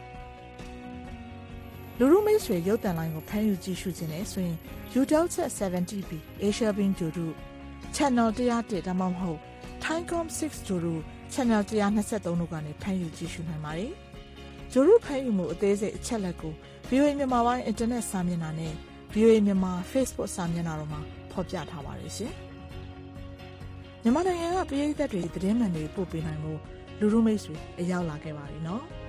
လူထုမိတ်ဆွေရုပ်သံလိုင်းကိုဖမ်းယူကြည့်ရှုခြင်းနဲ့ဆိုရင် Utelset 70B Asia Beam တို့ Channel 101ဒါမှမဟုတ် Timecom 6တို့ channel 123တို့ကနေဖမ်းယူကြည့်ရှုနိုင်ပါတယ်။ဂျိုရုဖမ်းယူမှုအသေးစိတ်အချက်လက်ကို VOA မြန်မာပိုင်း internet စာမျက်နှာနဲ့ VOA မြန်မာ Facebook စာမျက်နှာတို့မှာဖော်ပြထားပါတယ်ရှင်။မြန်မာနိုင်ငံကပြည်သက်တွေသတင်းမှန်တွေပို့ပေးနိုင်မှုလူလူမိတ်ဆွေအရောက်လာခဲ့ပါပြီနော်။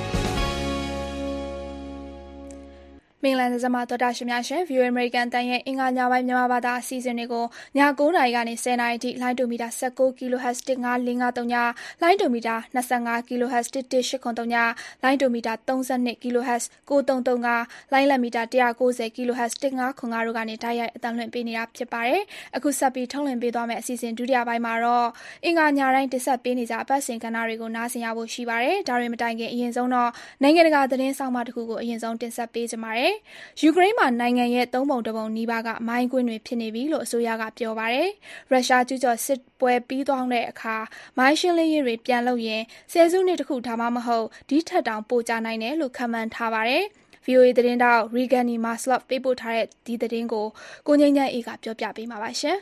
မင်္ဂလာညချမ်းတော်တာရှင်များရှင် VOA American တန်ရဲ့အင်္ဂါညပိုင်းမြန်မာဘာသာအစီအစဉ်တွေကိုည9:00နာရီကနေ10:00နာရီထိလိုင်းဒိုမီတာ19 kHz 15553ညလိုင်းဒိုမီတာ25 kHz 11883ညလိုင်းဒိုမီတာ32 kHz 9335လိုင်းလက်မီတာ190 kHz 1505တို့ကနေတိုက်ရိုက်အသံလွှင့်ပေးနေတာဖြစ်ပါတယ်။အခုဆက်ပြီးထုတ်လွှင့်ပေးသွားမယ့်အစီအစဉ်ဒုတိယပိုင်းမှာတော့အင်္ဂါညတိုင်းတင်ဆက်ပေးနေကြအပတ်စဉ်ကဏ္ဍတွေကိုနားဆင်ရဖို့ရှိပါတယ်။ဒါတွေမတိုင်ခင်အရင်ဆုံးတော့နိုင်ငံတကာသတင်းဆောင်မတစ်ခုကိုအရင်ဆုံးတင်ဆက်ပေးကြပါမယ်။ယူကရိန်းမှာနိုင်ငံရဲ့3ပုံ1ပုံနီးပါးကမိုင်းကွင်းတွေဖြစ်နေပြီလို့အစိုးရကပြောပါတယ်။ရုရှားကျူးကျော်စစ်ပွဲပြီးသွားတဲ့အခါမိုင်းရှင်းလင်းရေးတွေပြန်လုပ်ရင်ဆယ်စုနှစ်တစ်ခုဒါမှမဟုတ်ဒီထက်တောင်ပိုကြနိုင်တယ်လို့ခန့်မှန်းထားပါတယ်။ VOA သတင်းတောက် Regani Maslov ပေးပို့ထားတဲ့ဒီသတင်းကိုကိုငိမ့်ချမ်းအေးကပြောပြပေးမှာပါရှင်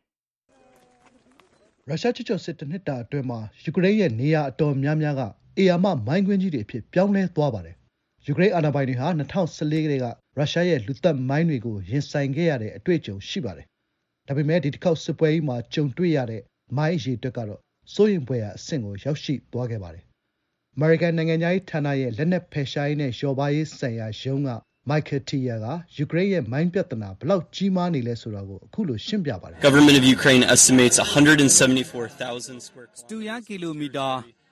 ။ရုရှားကျူးကျော်စစ်တစ်နှစ်တာအတွင်းမှာယူကရိန်းရဲ့နေရာအတော်များများကအေယာမမိုင်းကွင်းကြီးတွေအဖြစ်ပြောင်းလဲသွားပါတယ်။ယူကရိန်းအာဏာပိုင်တွေဟာ2014ကတည်းကရုရှားရဲ့လူသတ်မိုင်းတွေကိုရင်ဆိုင်ခဲ့ရတဲ့အတွေ့အကြုံရှိပါတယ်။ဒါပေမဲ့ဒီတစ်ခေါက်စစ်ပွဲကြီးမှာကြုံတွေ့ရတဲ့မိုင်းအရေးအတွက်ကတော့စိုးရိမ်ဖွယ်ရာအဆင့်ကိုရောက်ရှိသွားခဲ့ပါတယ်။ အမေရိကန်နိုင်ငံသားဌာနရဲ့လက်နက်ဖယ်ရှားရေးနဲ့လျှော်ပါးရေးဆိုင်ရာရုံးကMichael Tier ကယူကရိန်းရဲ့မိုင်းပြဿနာဘယ်လောက်ကြီးမားနေလဲဆိုတာကိုအခုလိုရှင်းပြပါတယ်။ Government of Ukraine estimates 174,000 square စတုရန်းကီလိုမီတာ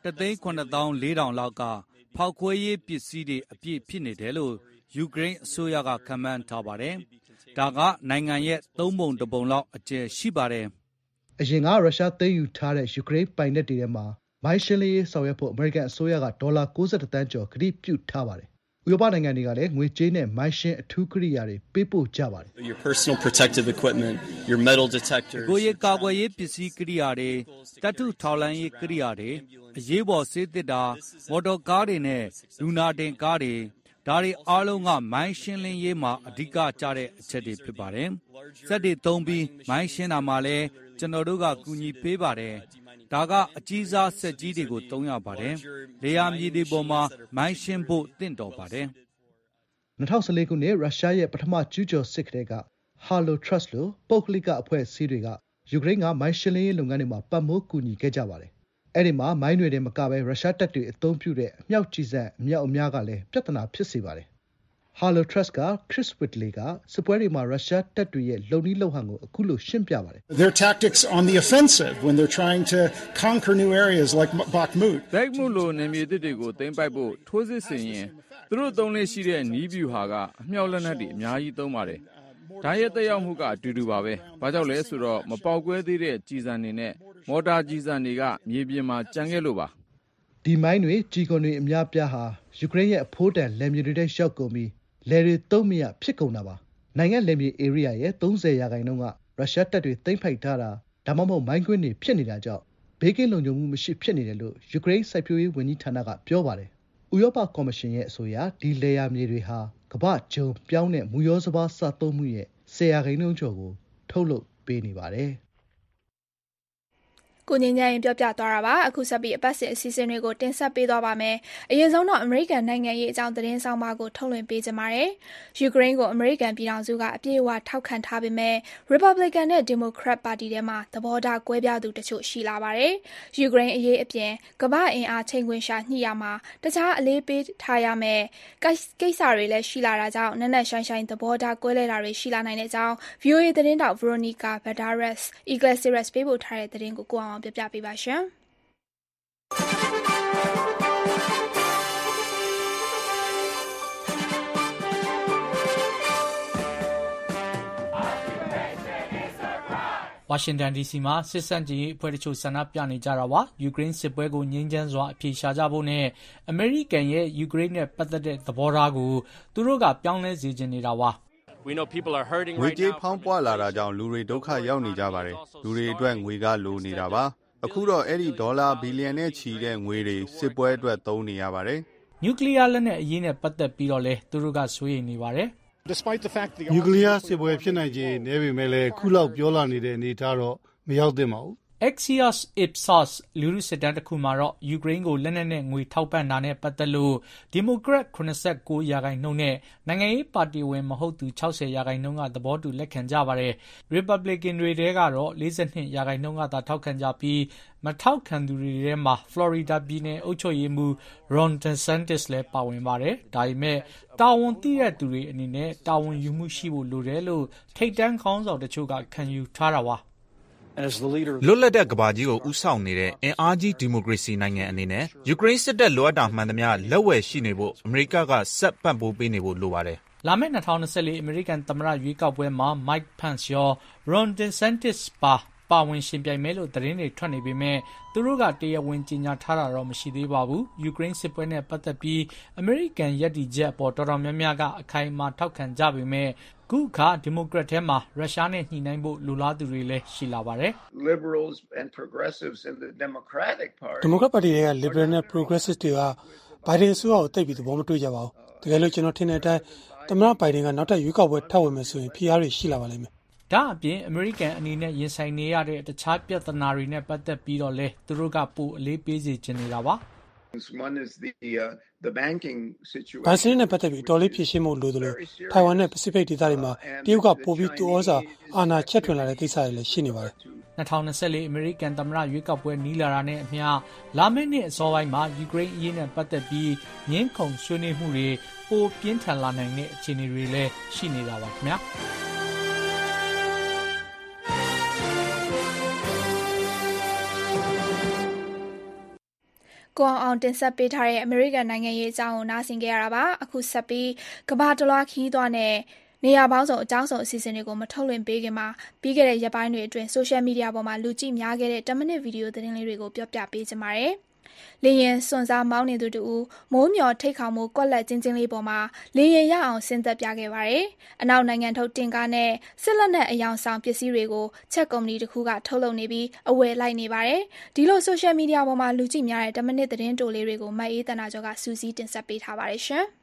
1,940,000 လောက်ကဖောက်ခွဲရေးပစ္စည်းတွေအပြည့်ဖြစ်နေတယ်လို့ယူကရိန်းအစိုးရကခန့်မှန်းထားပါတယ်။ဒါကနိုင်ငံရဲ့3ပုံ1ပုံလောက်အကျယ်ရှိပါတယ်။အရင်ကရုရှားသိမ်းယူထားတဲ့ယူကရိန်းပိုင်နက်တွေထဲမှာမိုင်းရှင်းလင်းရေးဆောင်ရွက်ဖို့အမေရိကန်အစိုးရကဒေါ်လာ61သန်းကျော်ကတိပြုထားပါတယ်။ဥရောပနိုင်ငံတွေကလည်းငွေကြေးနဲ့မိုင်းရှင်းအထူးကိရိယာတွေပေးပို့ကြပါတယ်။ Your personal protective equipment, your metal detectors, ကိုယ့်ရဲ့ကာကွယ်ရေးပစ္စည်းကိရိယာတွေတပ်ထုထောက်လှမ်းရေးကိရိယာတွေအရေးပေါ်ဆေးသစ်တာမော်တော်ကားတွေနဲ့လူနာတင်ကားတွေဒါတွေအားလုံးကမိုင်းရှင်းလင်းရေးမှာအဓိကကျတဲ့အချက်တွေဖြစ်ပါတယ်။စက်တွေသုံးပြီးမိုင်းရှင်းတာမှာလည်းကျွန်တော်တို့ကကူညီပေးပါတယ်။ဒါကအကြီးစားစက်ကြီးတွေကိုသုံးရပါတယ်။လေယာဉ်မြေတွေပေါ်မှာမိုင်းရှင်းဖို့တင့်တော်ပါတယ်။2014ခုနှစ်ရုရှားရဲ့ပထမကျူးကျော်စစ်ကတည်းက Halo Trust လို့ပုဂ္ဂလိကအဖွဲ့အစည်းတွေကယူကရိန်းကမိုင်းရှင်းလင်းရေးလုပ်ငန်းတွေမှာပတ်မိုးကူညီခဲ့ကြပါတယ်။အဲ့ဒီမှာမိုင်းတွေတင်မကပဲရုရှားတပ်တွေအသုံးပြုတဲ့အမြောက်ကြီးစက်အမြောက်အများကလည်းပြဿနာဖြစ်စေပါတယ်။ Halo Trust က Chris Whitley ကစစ်ပွဲတွေမှာရုရှားတပ်တွေရဲ့လုံနည်းလုံဟန်ကိုအခုလိုရှင်းပြပါတယ်။ Their tactics on the offensive when they're trying to conquer new areas like Bakhmut. Bakhmut လိုနယ်မြေတွေကိုသိမ်းပိုက်ဖို့ထိုးစစ်ဆင်ရင်သူတို့သုံးလေရှိတဲ့နီးဗျူဟာကအမြောက်လက်နက်တွေအများကြီးသုံးပါတယ်။ဒါရဲ့တက်ရောက်မှုကအတူတူပါပဲ။ဘာကြောင့်လဲဆိုတော့မပေါက်ကွဲသေးတဲ့ကြီးစံတွေနဲ့မော်တာကြီးစံတွေကမြေပြင်မှာကျန်ခဲ့လို့ပါ။ဒီမိုင်းတွေကြီးကွန်တွေအများပြားဟာယူကရိန်းရဲ့အဖိုးတန်လယ်မြေတွေထဲရောက်ကုန်ပြီးလယ်တွေသုံးမရဖြစ်ကုန်တာပါ။နိုင်ငံလယ်မြေဧရိယာရဲ့30%ကရုရှားတပ်တွေသိမ်းပိုက်ထားတာဒါမှမဟုတ်မိုင်းကွင်းတွေဖြစ်နေတာကြောင့်ဘေးကင်းလုံခြုံမှုမရှိဖြစ်နေတယ်လို့ယူကရိန်းစိုက်ပျိုးရေးဝန်ကြီးဌာနကပြောပါတယ်။ဥရောပကော်မရှင်ရဲ့အဆိုအရဒီလယ်ယာမြေတွေဟာကမ္ဘာ့ဂျုံပြောင်းတဲ့မူရောစပါးစားသုံးမှုရဲ့10%ကျော်ကိုထုတ်လုပ်ပေးနေပါတယ်။ကိုငိမ့်ချမ်းရင်ပြောပြသွားတာပါအခုဆက်ပြီးအပတ်စဉ်အစီအစဉ်တွေကိုတင်ဆက်ပေးသွားပါမယ်အရင်ဆုံးတော့အမေရိကန်နိုင်ငံရေးအကြောင်းသတင်းဆောင်ပါကိုထုတ်လွှင့်ပေးကြပါမယ်ယူကရိန်းကိုအမေရိကန်ပြည်ထောင်စုကအပြည့်အဝထောက်ခံထားပေမဲ့ Republican နဲ့ Democrat ပါတီထဲမှာသဘောထားကွဲပြားသူတချို့ရှိလာပါတယ်ယူကရိန်းအရေးအပြင်ကမ္ဘာ့အင်အားချိန်ခွင်ရှာညှိရမှာတခြားအလေးပေးထားရမယ်ကိစ္စတွေလည်းရှိလာတာကြောင့်နက်နက်ရှိုင်းရှိုင်းသဘောထားကွဲလွဲတာတွေရှိလာနိုင်တဲ့အကြောင်း VOA သတင်းတောက် Veronica Balderas Iglesias ပေးပို့ထားတဲ့သတင်းကိုကိုအောင်ပြပြပေးပါရှင်။ဝါရှင်တန် DC မှာစစ်စန့်ကျင်ရေးအဖွဲ့တချို့ဆန္ဒပြနေကြတာပါယူကရိန်းစစ်ပွဲကိုငြိမ်းချမ်းစွာအဖြေရှာကြဖို့နဲ့အမေရိကန်ရဲ့ယူကရိန်းနဲ့ပတ်သက်တဲ့သဘောထားကိုသူတို့ကပြောင်းလဲစေချင်နေတာပါငွေကြေးဖောင်းပွားလာတာကြောင့်လူတွေဒုက္ခရောက်နေကြပါတယ်လူတွေအတွက်ငွေကလိုနေတာပါအခုတော့အဲ့ဒီဒေါ်လာဘီလီယံနဲ့ချီတဲ့ငွေတွေစစ်ပွဲအတွက်သုံးနေရပါတယ်နျူကလ িয়ার လက်နက်အရေးနဲ့ပတ်သက်ပြီးတော့လဲသူတို့ကစိုးရိမ်နေပါတယ်နျူကလ িয়ার စစ်ပွဲဖြစ်နိုင်ခြေနည်းပေမဲ့လည်းခုလောက်ပြောလာနေတဲ့အနေအထားတော့မရောက်သင့်ပါဘူး Axios Ipsos လူထုစစ်တမ်းတစ်ခုမှာတော့ယူကရိန်းကိုလက်နက်နဲ့ငွေထောက်ပံ့တာနဲ့ပတ်သက်လို့ဒီမိုကရက်89%နဲ့နိုင်ငံရေးပါတီဝင်မဟုတ်သူ60%ကသဘောတူလက်ခံကြပါတယ်။ Republican တွေထဲကတော့42%ကသာထောက်ခံကြပြီးမထောက်ခံသူတွေထဲမှာ Florida ပြည်နယ်အုပ်ချုပ်ရေးမှူး Ron DeSantis လည်းပါဝင်ပါတယ်။ဒါပေမဲ့တာဝန်သိတဲ့သူတွေအနေနဲ့တာဝန်ယူမှုရှိဖို့လိုတယ်လို့ထိပ်တန်းခေါင်းဆောင်တချို့ကခံယူထားတာပါ။လွတ်လပ်တဲ့ကမ္ဘာကြီးကိုဦးဆောင်နေတဲ့အင်အားကြီးဒီမိုကရေစီနိုင်ငံအနေနဲ့ယူကရိန်းစစ်တပ်လိုအပ်တာမှန်သမျှလက်ဝယ်ရှိနေဖို့အမေရိကကဆက်ပံ့ပိုးပေးနေဖို့လိုပါတယ်။လာမယ့်2024အမေရိကန်သမ္မတရွေးကောက်ပွဲမှာ Mike Pence ရော Ron DeSantis ပါဝင်ရှင်ပြိုင်မယ်လို့သတင်းတွေထွက်နေပေမဲ့သူတို့ကတရားဝင်ကြေညာထားတာတော့မရှိသေးပါဘူး။ယူကရိန်းစစ်ပွဲနဲ့ပတ်သက်ပြီးအမေရိကန်ရပ်တည်ချက်အပေါ်တော်တော်များများကအခိုင်အမာထောက်ခံကြပေမဲ့ခုအခါဒီမိုကရက်ထဲမှာရုရှားနဲ့ညှိနှိုင်းဖို့လိုလားသူတွေလည်းရှိလာပါတယ်။ Liberals and progressives in the Democratic Party ဒီမိုကရက်ပါတီတွေက Liberal နဲ့ Progressive တွေကဘိုင်ဒန်အစိုးရကိုတိတ်ပြီးသဘောမတွေ့ကြပါဘူး။တကယ်လို့ကျွန်တော်ထင်တဲ့အတိုင်းသမ္မတဘိုင်ဒန်ကနောက်ထပ်ရွေးကောက်ပွဲထပ်ဝင်မယ်ဆိုရင်ဖိအားတွေရှိလာပါလိမ့်မယ်။ဒါအပြင်အမေရိကန်အနေနဲ့ရင်ဆိုင်နေရတဲ့တခြားပြဿနာတွေနဲ့ပတ်သက်ပြီးတော့လဲသူတို့ကပိုအလေးပေးစေချင်နေတာပါ။ One is the banking situation. ဘိုင်စင်းနဲ့ပတ်သက်ပြီးတော်လေးဖြည့်ရှင်းမှုလိုသလိုထိုင်ဝမ်နဲ့ပစိဖိတ်ဒေသတွေမှာတရုတ်ကပိုပြီးသူဩဇာအာဏာချက်ထွင်လာတဲ့ကိစ္စတွေလည်းရှိနေပါတယ် 2024အမေရိကန်သမ္မတရွေးကောက်ပွဲနီးလာတာနဲ့အမျှလာမယ့်နှစ်အစောပိုင်းမှာယူကရိန်းအရေးနဲ့ပတ်သက်ပြီးငင်းခုန်ဆွေးနွေးမှုတွေပိုပြင်းထန်လာနိုင်တဲ့အခြေအနေတွေလည်းရှိနေတာပါခင်ဗျာကိုအောင်တင်ဆက်ပေးထားတဲ့အမေရိကန်နိုင်ငံရေးအကြောင်းကိုနားဆင်ကြရတာပါအခုဆက်ပြီးကမ္ဘာတလွှားခီးသွားနဲ့နေရာပေါင်းစုံအကြောင်းစုံအစီအစဉ်တွေကိုမထုတ်လွှင့်ပေးခင်မှာပြီးခဲ့တဲ့ရက်ပိုင်းတွေအတွင်းဆိုရှယ်မီဒီယာပေါ်မှာလူကြည့်များခဲ့တဲ့10မိနစ်ဗီဒီယိုသတင်းလေးတွေကိုပြောပြပေးကြပါမယ်။လေရင်စွန်စားမောင်းနေသူတူမိုးမျောထိတ်ခေါင်မှုကွက်လက်ချင်းချင်းလေးပေါ်မှာလေရင်ရအောင်ဆင်းသက်ပြခဲ့ပါတယ်။အနောက်နိုင်ငံထုတ်တင်ကားနဲ့စစ်လက်နက်အယောင်ဆောင်ပစ္စည်းတွေကိုချက်ကုမ္ပဏီတစ်ခုကထုတ်လုပ်နေပြီးအဝယ်လိုက်နေပါတယ်။ဒီလိုဆိုရှယ်မီဒီယာပေါ်မှာလူကြည့်များတဲ့10မိနစ်သတင်းတိုလေးတွေကိုမတ်အေးတနာကျော်ကစူးစီးတင်ဆက်ပေးထားပါတယ်ရှင်။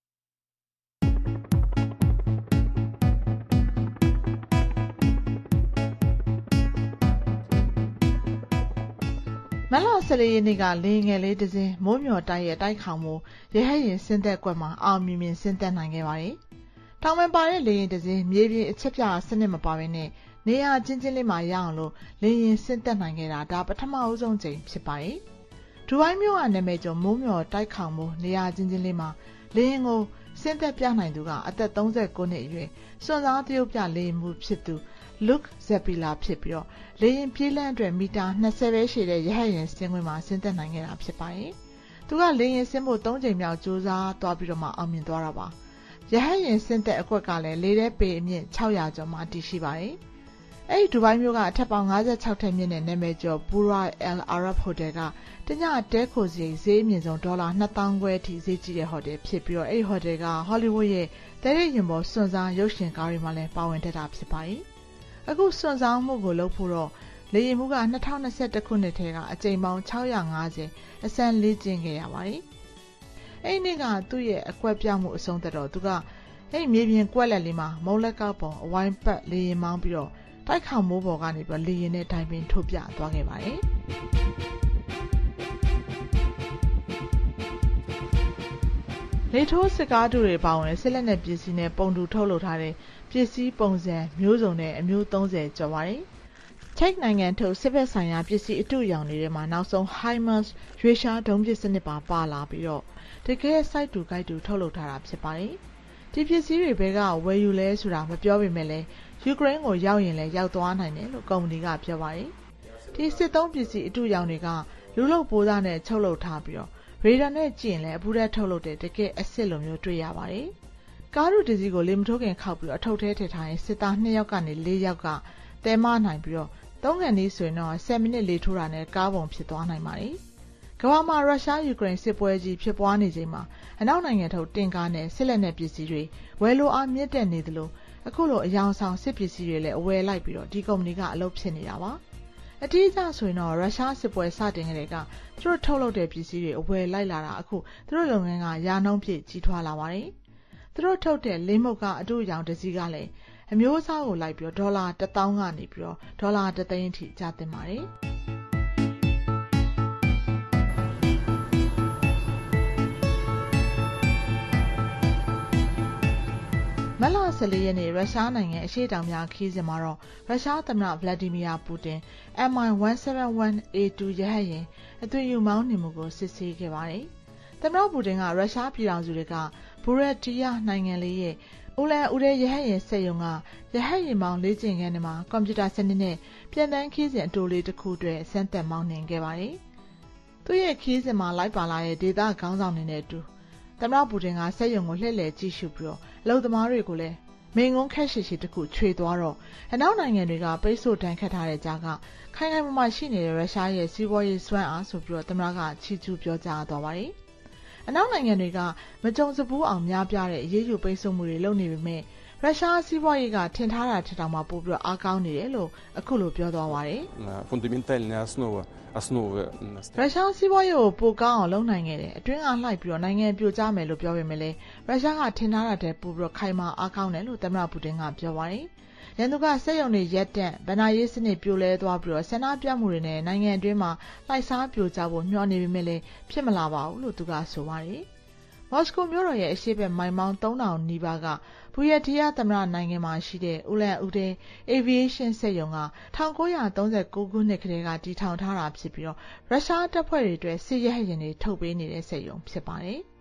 မလ14ရက်နေ့ကလေငယ်လေးတစ်စင်းမိုးမျှော်တိုက်ရဲ့တိုက်ခေါင်မှုရဟရင်ဆင်းသက်ကွက်မှာအောင်မြင်မြင်ဆင်းသက်နိုင်ခဲ့ပါတယ်။ထောင်ပန်ပါတဲ့လေရင်တစ်စင်းမြေပြင်အချက်ပြစနစ်မပါဘဲနဲ့နေရာချင်းချင်းလေးမှာရအောင်လို့လေရင်ဆင်းသက်နိုင်ခဲ့တာဒါပထမအဆုံးကြိမ်ဖြစ်ပါတယ်။ဒူဝိုင်းမြို့ကနာမည်ကျော်မိုးမျှော်တိုက်ခေါင်မှုနေရာချင်းချင်းလေးမှာလေရင်ကိုဆင်းသက်ပြနိုင်သူကအသက်39နှစ်အရွယ်စွန့်စားတရုတ်ပြလေရင်မှုဖြစ်သူLuke Zeppela ဖြစ်ပြီးတော့လေရင်ပြေးလမ်းအတွက်မီတာ20ပဲရှည်တဲ့ရဟတ်ယာဉ်ဆင်းခွင့်မှာဆင်းသက်နိုင်ခဲ့တာဖြစ်ပါတယ်။သူကလေရင်ဆင်းဖို့3ချိန်မြောက်ကြိုးစားသွားပြီးတော့မှအောင်မြင်သွားတာပါ။ရဟတ်ယာဉ်ဆင်းသက်အကွက်ကလည်းလေထဲပေအမြင့်600ကျော်မှတည်ရှိပါတယ်။အဲဒီဒူဘိုင်းမြို့ကအထက်ပေါင်း56ထက်မြင့်တဲ့နာမည်ကျော် Burj Al Arab Hotel ကတညတဲခိုစရိတ်ဈေးအမြင့်ဆုံးဒေါ်လာ2000ခွဲအထိဈေးကြီးတဲ့ဟိုတယ်ဖြစ်ပြီးတော့အဲဒီဟိုတယ်ကဟောလိဝုဒ်ရဲ့တဲရရင်ပေါ်စွန့်စားရုပ်ရှင်ကားတွေမှာလည်းပါဝင်တတ်တာဖြစ်ပါတယ်။အခုစွန့်စားမှုကိုလုပ်ဖို့တော့လေယာဉ်မှုက2021ခုနှစ်ထဲကအကြိမ်ပေါင်း650အစမ်းလေ့ကျင့်ခဲ့ရပါတယ်။အဲ့ဒီနေ့ကသူ့ရဲ့အကွက်ပြောင်းမှုအဆုံးသတ်တော့သူကအဲ့မြေပြင်ကွက်လက်လေးမှာမုံလက်ကောက်ပေါ်အဝိုင်းပတ်လေယာဉ်မောင်းပြီးတော့တိုက်ခေါင်မိုးပေါ်ကနေပြီးလေယာဉ်နဲ့တိုင်ပင်ထုတ်ပြသွားခဲ့ပါတယ်။လေထိုးစစ်ကားတူတွေပါဝင်စစ်လက်နက်ပစ္စည်းနဲ့ပုံတူထုတ်လုပ်ထားတဲ့ပစ္စည်းပုံစံမျိုးစုံနဲ့အမျိုး30ကျော်ပါတယ်။ ချိတ်နိုင်ငံထုတ်စစ်ဘက်ဆိုင်ရာပစ္စည်းအတုရောင်တွေထဲမှာနောက်ဆုံး HIMARS ရွေရှားဒုံးပစ်စနစ်ပါလာပြီးတော့တကယ်စိုက်တူကိုက်တူထုတ်လုပ်ထားတာဖြစ်ပါတယ်။ဒီပစ္စည်းတွေဘက်ကဝယ်ယူလဲဆိုတာမပြောပေမဲ့လည်းယူကရိန်းကိုရောက်ရင်လည်းရောက်သွားနိုင်တယ်လို့ကုမ္ပဏီကပြောပါတယ်။ဒီစစ်သုံးပစ္စည်းအတုရောင်တွေကလူလုပိုးသားနဲ့ချုပ်လုပ်ထားပြီးတော့ရေဒါနဲ့ကြည့်ရင်လည်းအပူဓာတ်ထုတ်လုပ်တဲ့တကယ်အစ်စ်လိုမျိုးတွေ့ရပါတယ်။ကားတို့တစ်စီးကိုလေမထိုးခင်ခောက်ပြီးတော့အထုပ်ထဲထည့်ထားရင်စစ်သား2ယောက်ကနေ4ယောက်ကတဲမနိုင်ပြီးတော့3ခန်းလေးဆိုရင်တော့10မိနစ်လေထိုးတာနဲ့ကားပုံဖြစ်သွားနိုင်ပါတယ်။ကမ္ဘာမှာရုရှားယူကရိန်းစစ်ပွဲကြီးဖြစ်ပွားနေချိန်မှာအနောက်နိုင်ငံထုတ်တင်ကားနဲ့စစ်လက်နက်ပစ္စည်းတွေဝယ်လိုအားမြင့်တက်နေသလိုအခုလိုအယောင်ဆောင်စစ်ပစ္စည်းတွေလည်းအဝယ်လိုက်ပြီးတော့ဒီကုမ္ပဏီကအလုပ်ဖြစ်နေတာပါ။အတိအကျဆိုရင်တော့ရုရှားစစ်ပွဲစတင်ခဲ့တဲ့ကသူတို့ထုတ်လုပ်တဲ့ပစ္စည်းတွေအဝယ်လိုက်လာတာအခုသူတို့လုပ်ငန်းကရာနှုန်းပြည့်ကြီးထွားလာပါတယ်။သူတို့ထုတ်တဲ့လေးမုတ်ကအတူရောင်တစ်စီးကလည်းအမျိုးအစားကိုလိုက်ပြီးဒေါ်လာ1000ကနေပြီးဒေါ်လာ1သိန်းအထိကျသင့်ပါတယ်။မတ်လ14ရက်နေ့ရုရှားနိုင်ငံအရှေ့တောင်များခီးစဉ်မှာတော့ရုရှားသမ္မတဗလာဒီမီယာပူတင် Mi-171A2 ရဟတ်ယာဉ်အသွင်ယူမောင်းနှင်မှုကိုစစ်ဆေးခဲ့ပါတယ်။သမ္မတပူတင်ကရုရှားပြည်ထောင်စုတွေကဘူရက်တီးယားနိုင်ငံလေးရဲ့ဦးလန်ဦးရဲရဟတ်ယာဉ်စက်ရုံကရဟတ်ယာဉ်မောင်းလေ့ကျင့်ခန်းထဲမှာကွန်ပျူတာစနစ်နဲ့ပြန်တန်းခီးစဉ်အတိုလေးတစ်ခုအတွက်စမ်းသပ်မောင်းနှင်ခဲ့ပါတယ်။သူ့ရဲ့ခီးစဉ်မှာလိုက်ပါလာတဲ့ဒေသခေါင်းဆောင်တွေနဲ့အတူသမ္မတပူတင်ကစက်ရုံကိုလှည့်လည်ကြည့်ရှုပြီးအလုပ်သမားတွေကိုလည်းမိန်ကုန်းခက်ရှိတစ်ခုခြွေသွားတော့အနောက်နိုင်ငံတွေကပိတ်ဆို့တန်းခတ်ထားတဲ့ကြားကခိုင်ခိုင်မာမာရှိနေတဲ့ရုရှားရဲ့စီးပွားရေးစွမ်းအားဆိုပြီးသမ္မတကချီးကျူးပြောကြားသွားပါတယ်။အနောက်နိုင်ငံတွေကမကြုံစဖူးအောင်များပြားတဲ့အရေးယူပိတ်ဆို့မှုတွေလုပ်နေပေမဲ့ရုရှားစီးပွားရေးကထင်ထားတာထက်တောင်မှပိုပြီးအားကောင်းနေတယ်လို့အခုလိုပြောသွားပါတယ်။ Фундаментальная основа ရုရှားစီးပွားရေးကိုပိုကောင်းအောင်လုပ်နိုင်ခဲ့တယ်အတွင်းကလှိုက်ပြီးနိုင်ငံပြိုကျမယ်လို့ပြောပေမဲ့လည်းရုရှားကထင်ထားတာတဲ့ပိုပြီးခိုင်မာအားကောင်းတယ်လို့သမ္မတပူတင်ကပြောပါတယ်။ရန်သူကစက်ရုံတွေရက်တန့်ဗဏ္ဍာရေးစနစ်ပြိုလဲသွားပြီးဆန္ဒပြမှုတွေနဲ့နိုင်ငံအတွင်းမှာလိုက်စားပြိုကျဖို့မျှော်နေပေမဲ့လည်းဖြစ်မလာပါဘူးလို့သူကဆိုပါတယ်။မော်စကိုမြို့တော်ရဲ့အရှေ့ဘက်မိုင်ပေါင်း3000နီးပါးကဘူရက်တီးယားသမ္မတနိုင်ငံမှာရှိတဲ့ဦးလန်ဦးတဲ့ Aviation စက်ရုံက1939ခုနှစ်ကတည်းကတည်ထောင်ထားတာဖြစ်ပြီးရုရှားတပ်ဖွဲ့တွေအတွက်စစ်ရဟတ်ယာဉ်တွေထုတ်ပေးနေတဲ့စက်ရုံဖြစ်ပါတယ်။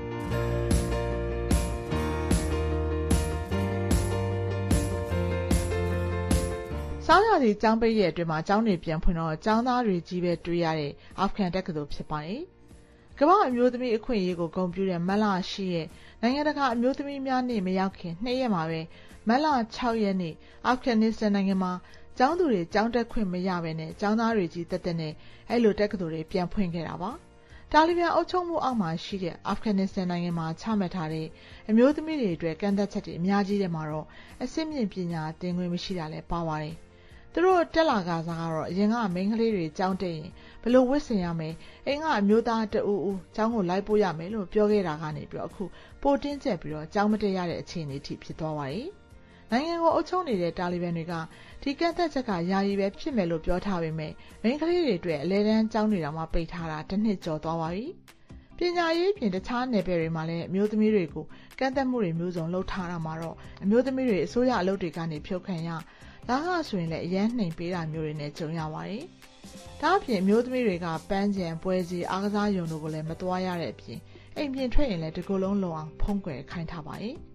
ဆောင်းရာသီကျောင်းပိတ်ရက်အတွင်းမှာကျောင်းတွေပြန်ဖွင့်တော့ကျောင်းသားတွေကြီးပဲတွေ့ရတဲ့အာဖဂန်တက္ကသိုလ်ဖြစ်ပါတယ်။ကမ္ဘာအမျိုးသမီးအခွင့်အရေးကိုဂုဏ်ပြုတဲ့မတ်လ10ရက်နိုင်ငံတကာအမျိုးသမီးများနေ့မရောက်ခင်2ရက်မှာပဲမတ်လ6ရက်နေ့အာဖဂန်နစ္စတန်နိုင်ငံမှာကျောင်းသူတွေကျောင်းတက်ခွင့်မရဘဲနဲ့ကျောင်းသားတွေကြီးတက်တက်နဲ့အဲ့လိုတက္ကသိုလ်တွေပြန်ဖွင့်ခဲ့တာပါ။တာလီဘန်အုပ်ချုပ်မှုအောက်မှာရှိတဲ့အာဖဂန်နစ္စတန်နိုင်ငံမှာချမှတ်ထားတဲ့အမျိုးသမီးတွေအတွက်ကန့်သတ်ချက်တွေအများကြီးထဲမှာတော့အဆင့်မြင့်ပညာသင်ခွင့်မရှိတာလည်းပါပါတယ်။သူတို့တက်လာကစားကတော့အရင်ကမိန်းကလေးတွေကျောင်းတက်ရင်ဘယ်လိုဝတ်ဆင်ရမယ်အိမ်ကအမျိုးသားတအူးဦးကျောင်းကိုလိုက်ပို့ရမယ်လို့ပြောခဲ့တာကနေပြီးအခုပိုတင်းကျပ်ပြီးကျောင်းမတက်ရတဲ့အခြေအနေထိဖြစ်သွားပါတယ်။နိုင်ငံကိုအုပ်ချုပ်နေတဲ့တာလီဘန်တွေကဒီကန့်သတ်ချက်ကယာယီပဲဖြစ်မယ်လို့ပြောထားပေမဲ့မိန်းကလေးတွေအတွက်အလဲတန်းကျောင်းတွေတောင်မှပိတ်ထားတာတစ်နှစ်ကျော်သွားပါပြီ။ပညာရေးပြင်တခြားနယ်ပယ်တွေမှာလည်းအမျိုးသမီးတွေကိုကန့်သတ်မှုတွေမျိုးစုံလုပ်ထားတာမှာတော့အမျိုးသမီးတွေအစိုးရအလုပ်တွေကနေဖြုတ်ခံရလာကဆိုရင်လည်းအရန်နှိမ်ပေးတာမျိုးတွေနဲ့ကြုံရပါတယ်။ဒါအပြင်အမျိုးသမီးတွေကပန်းချံပွဲစီအားကစားရုံတို့ကိုလည်းမသွားရတဲ့အပြင်အိမ်ပြင်ထွက်ရင်လည်းဒီကိုယ်လုံးလုံအောင်ဖုံးကွယ်ခိုင်းထားပါတယ်။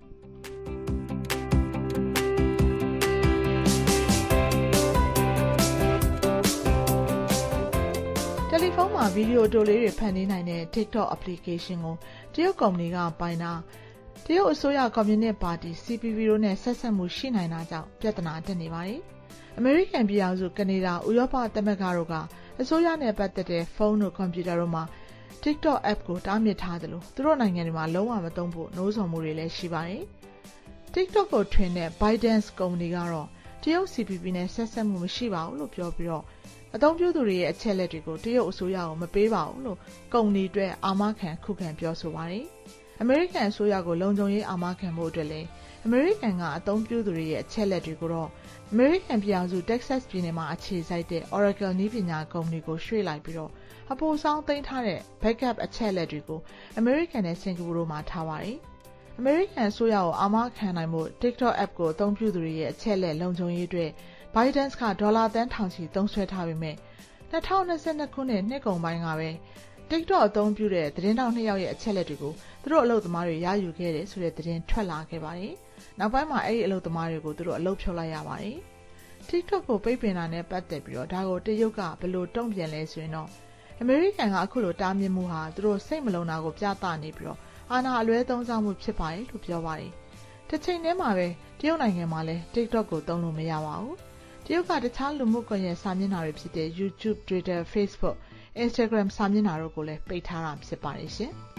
တယ်လီဖုန်းမှာဗီဒီယိုတိုလေးတွေဖန်တီးနိုင်တဲ့ TikTok application ကိုတရုတ်ကုမ္ပဏီကပိုင်တာတရုတ်အစိုးရကွန်မြူနစ်ပါတီ CPP တို့နဲ့ဆက်ဆက်မှုရှိနိုင်တာကြောင့်ပြဿနာတက်နေပါတယ်။အမေရိကန်ပြည်ထောင်စုကနေဒါဥရောပသမဂ္ဂတို့ကအစိုးရနဲ့ပတ်သက်တဲ့ဖုန်းတို့ကွန်ပျူတာတို့မှာ TikTok app ကိုတားမြစ်ထားတယ်လို့သူတို့နိုင်ငံတွေမှာလုံးဝမသုံးဖို့နှိုးဆော်မှုတွေလည်းရှိပါတယ်။ TikTok ကိုထွင်တဲ့ ByteDance ကုမ္ပဏီကတော့တရုတ် CPP နဲ့ဆက်ဆက်မှုမရှိပါဘူးလို့ပြောပြီးအသုံးပြုသူတွေရဲ့အချက်လက်တွေကိုတရုတ်အစိုးရကိုမပေးပါဘူးလို့ကုမ္ပဏီအတွက်အာမခံခုခံပြောဆိုပါတယ်။အမေရိကန်အစိုးရကိုလုံခြုံရေးအာမခံဖို့အတွက်လည်းအမေရိကန်ကအသုံးပြုသူတွေရဲ့အချက်လက်တွေကိုတော့အမေရိကန်ပြည်ထောင်စု Texas ပြည်နယ်မှာအခြေစိုက်တဲ့ Oracle နည်းပညာကုမ္ပဏီကိုရွှေ့လိုက်ပြီးအပိုဆောင်သိမ်းထားတဲ့ backup အချက်လက်တွေကိုအမေရိကန်နဲ့စင်ကာပူတို့မှာထားပါတယ်။အမေရိကန်အစိုးရကိုအာမခံနိုင်မှု TikTok app ကိုအသုံးပြုသူတွေရဲ့အချက်လက်လုံခြုံရေးအတွက် ByteDance ကဒေါ်လာသန်းထောင်ချီသုံးစွဲထားပေမဲ့2022ခုနှစ်နှစ်ကုန်ပိုင်းကပဲ TikTok အသုံးပြုတဲ့သတင်းတောက်2ယောက်ရဲ့အချက်လက်တွေကိုသူတို့အလုပ်သမားတွေရယူခဲ့တယ်ဆိုတဲ့သတင်းထွက်လာခဲ့ပါတယ်။နောက်ပိုင်းမှာအဲ့ဒီအလုပ်သမားတွေကိုသူတို့အလုပ်ဖြုတ်လိုက်ရပါတယ်။ TikTok ကိုပိတ်ပင်တာနဲ့ပတ်သက်ပြီးဒါကိုတရုတ်ကဘယ်လိုတုံ့ပြန်လဲဆိုရင်တော့အမေရိကန်ကအခုလိုတားမြစ်မှုဟာသူတို့စိတ်မလုံတာကိုပြသနေပြီးအာဏာအလွဲသုံးစားမှုဖြစ်ပါတယ်လို့ပြောပါတယ်။တစ်ချိန်တည်းမှာပဲတရုတ်နိုင်ငံမှာလည်း TikTok ကိုသုံးလို့မရပါဘူး။တရုတ်ကတခြားလူမှုကွန်ရက်စာမျက်နှာတွေဖြစ်တဲ့ YouTube, Twitter, Facebook, Instagram စာမျက်နှာတို့ကိုလည်းပိတ်ထားတာဖြစ်ပါတယ်ရှင်။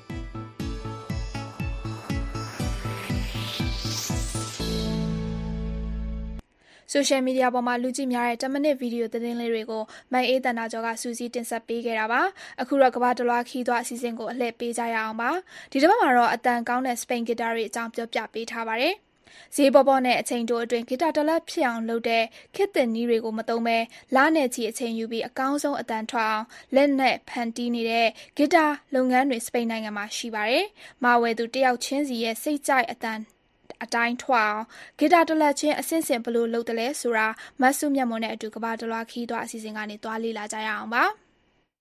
ဆိုရှယ်မီဒီယာပေါ်မှာလူကြည့်များတဲ့10မိနစ်ဗီဒီယိုသတင်းလေးတွေကိုမိုင်အေးတန်တာကျော်ကစူးစီးတင်ဆက်ပေးခဲ့တာပါအခုတော့ကမ္ဘာတလွှားခီးသွားအစီအစဉ်ကိုအလှည့်ပေးကြရအောင်ပါဒီတစ်ပတ်မှာတော့အတန်ကောင်းတဲ့စပိန်ဂီတာတွေအကြောင်းပြောပြပေးထားပါတယ်ဈေးပေါ်ပေါ်နဲ့အချိန်တိုအတွင်းဂီတာတစ်လက်ဖြစ်အောင်လုပ်တဲ့ခေတ်သစ်နည်းတွေကိုမသုံးဘဲလနဲ့ချီအချိန်ယူပြီးအကောင်းဆုံးအသံထွက်အောင်လက်နဲ့ဖန်တီးနေတဲ့ဂီတာလုပ်ငန်းတွေစပိန်နိုင်ငံမှာရှိပါတယ်။မာဝယ်သူတယောက်ချင်းစီရဲ့စိတ်ကြိုက်အတိုင်းထွက်အောင်ဂီတာတစ်လက်ချင်းအဆင့်ဆင့်ဘယ်လိုလုပ်တယ်လဲဆိုတာမတ်စုမြတ်မွန်နဲ့အတူကဘာတလွားခီးသွားအစီအစဉ်ကနေသွားလေ့လာကြရအောင်ပါ။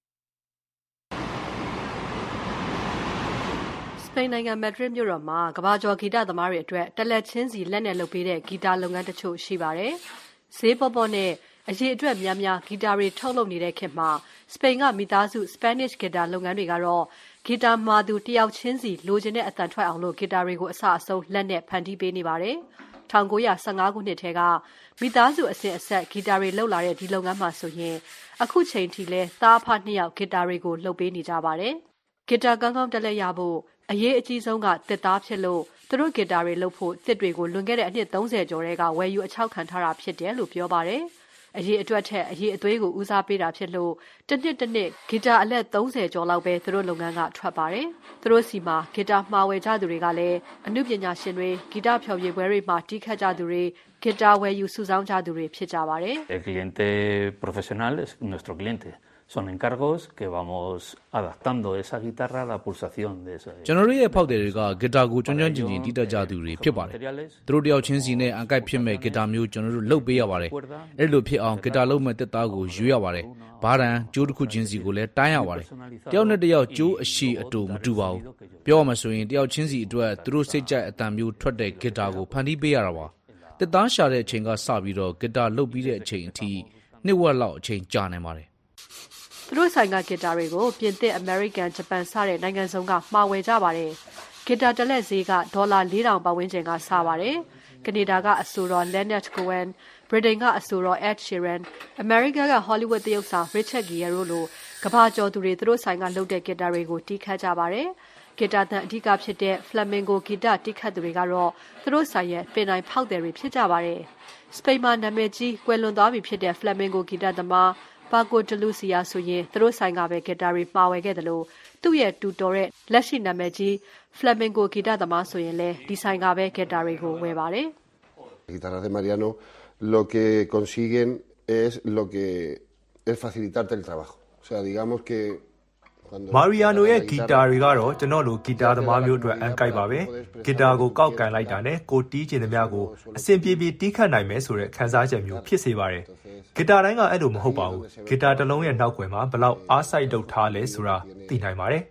စပိန်နိုင်ငံမက်ဒရစ်မြို့တော်မှာကမ္ဘာကျော်ဂီတသမားတွေအတွက်တလက်ချင်းစီလက်နဲ့လုပ်ပေးတဲ့ဂီတာလုပ်ငန်းတချို့ရှိပါတယ်။ဈေးပေါ်ပေါ်နဲ့အရေးအတွက်များများဂီတာတွေထုတ်လုပ်နေတဲ့ခေတ်မှာစပိန်ကမိသားစု Spanish ဂီတာလုပ်ငန်းတွေကတော့ဂီတာမှာသူတယောက်ချင်းစီလိုချင်တဲ့အသံထွက်အောင်လို့ဂီတာတွေကိုအစအဆုံးလက်နဲ့ဖန်တီးပေးနေပါတယ်။1915ခုနှစ်ထဲကမိသားစုအစဉ်အဆက်ဂီတာတွေလုပ်လာတဲ့ဒီလုပ်ငန်းမှာဆိုရင်အခုချိန်ထိလဲသားအဖ2ယောက်ဂီတာတွေကိုလုပ်ပေးနေကြပါတယ်။ဂီတာကောင်းကောင်းတက်လက်ရဖို့အရေးအကြီးဆုံးကတစ်သားဖြစ်လို့သူတို့ဂီတာတွေလုပ်ဖို့တစ်တွေကိုလွန်ခဲ့တဲ့အနှစ်30ကျော်ထဲကဝယ်ယူအချောက်ခံထားတာဖြစ်တယ်လို့ပြောပါတယ်။အရေးအတွက်ထက်အရေးအသွေးကိုဦးစားပေးတာဖြစ်လို့တစ်နှစ်ဂီတာအလက်30ကျော်လောက်ပဲသူတို့လုပ်ငန်းကထွက်ပါတယ်။သူတို့စီမှာဂီတာမှာဝယ်ကြသူတွေကလည်းအမှုပညာရှင်တွေဂီတဖျော်ဖြေပွဲတွေမှာတီးခတ်ကြသူတွေဂီတာဝယ်ယူစုဆောင်းကြသူတွေဖြစ်ကြပါတယ်။ El cliente profesional es nuestro cliente. Son encargos que vamos adaptando esa guitarra a la pulsación de esa. ကျွန်တော်တို့ရဲ့ဖောက်တယ်တွေကဂီတာကိုကျွမ်းကျွမ်းကျင်ကျင်တီးတတ်ကြသူတွေဖြစ်ပါတယ်။သူတို့တယောက်ချင်းစီနဲ့အကိုက်ဖြစ်မဲ့ဂီတာမျိုးကျွန်တော်တို့လုပ်ပေးရပါတယ်။အဲ့လိုဖြစ်အောင်ဂီတာလုပ်မဲ့တက်သားကိုယူရပါတယ်။ဘားတန်ကျိုးတစ်ခုချင်းစီကိုလည်းတိုင်းရပါတယ်။တယောက်နဲ့တယောက်ကျိုးအရှိအတူမတူပါဘူး။ပြောရမှာဆိုရင်တယောက်ချင်းစီအတွက်သူတို့စိတ်ကြိုက်အတန်မျိုးထွက်တဲ့ဂီတာကိုဖန်တီးပေးရတာပါ။တက်သားရှာတဲ့အချိန်ကစပြီးတော့ဂီတာလုပ်ပြီးတဲ့အချိန်အထိနှစ်ဝက်လောက်အချိန်ကြာနေပါတယ်သူတို့ဆိုင်ကဂီတာတွေကိုပြင်သစ်အမေရိကန်ဂျပန်စတဲ့နိုင်ငံစုံကမှာဝယ်ကြပါတယ်ဂီတာတစ်လက်ဈေးကဒေါ်လာ4000ပတ်ဝန်းကျင်ကစပါတယ်ကနေဒါကအဆိုတော် Leonard Cohen ဗြိတိန်ကအဆိုတော် Ed Sheeran အမေရိကန်က Hollywood သရုပ်ဆောင် Richard Gere တို့လိုကမ္ဘာကျော်သူတွေသူတို့ဆိုင်ကလုပ်တဲ့ဂီတာတွေကိုတီးခတ်ကြပါတယ်ဂီတာသံအဓိကဖြစ်တဲ့ Flamenco ဂီတတီးခတ်သူတွေကတော့သူတို့ဆိုင်ရဲ့ပင်တိုင်းဖောက်တယ်တွေဖြစ်ကြပါတယ်စပိန်မှာနာမည်ကြီးကွယ်လွန်သွားပြီဖြစ်တဲ့ Flamenco ဂီတသမားPaco de Lucia ဆိုရင်သူတို့ဆိုင်ကပဲဂီတာတွေမှာဝယ်ခဲ့တယ်လို့သူ့ရဲ့တူတော်တဲ့လက်ရှိနာမည်ကြီး Flamenco ဂီတသမားဆိုရင်လည်းဒီဆိုင်ကပဲဂီတာတွေကိုဝယ်ပါတယ်။ Guitarras de Mariano lo que consiguen es lo que es facilitarte el trabajo. O sea, digamos que မာရီယာနိုရဲ့ဂီတာတွေကတော့ကျွန်တော်လိုဂီတာသမားမျိုးအတွက်အန်ကိုက်ပါပဲဂီတာကိုကောက်ကန်လိုက်တာနဲ့ကိုတီးကျင်သမျှကိုအဆင်ပြေပြေတီးခတ်နိုင်မယ်ဆိုတဲ့ခံစားချက်မျိုးဖြစ်စေပါတယ်ဂီတာတိုင်းကအဲ့လိုမဟုတ်ပါဘူးဂီတာတစ်လုံးရဲ့နောက်ွယ်မှာဘလောက်အားစိုက်လုပ်ထားလဲဆိုတာသိနိုင်ပါတယ်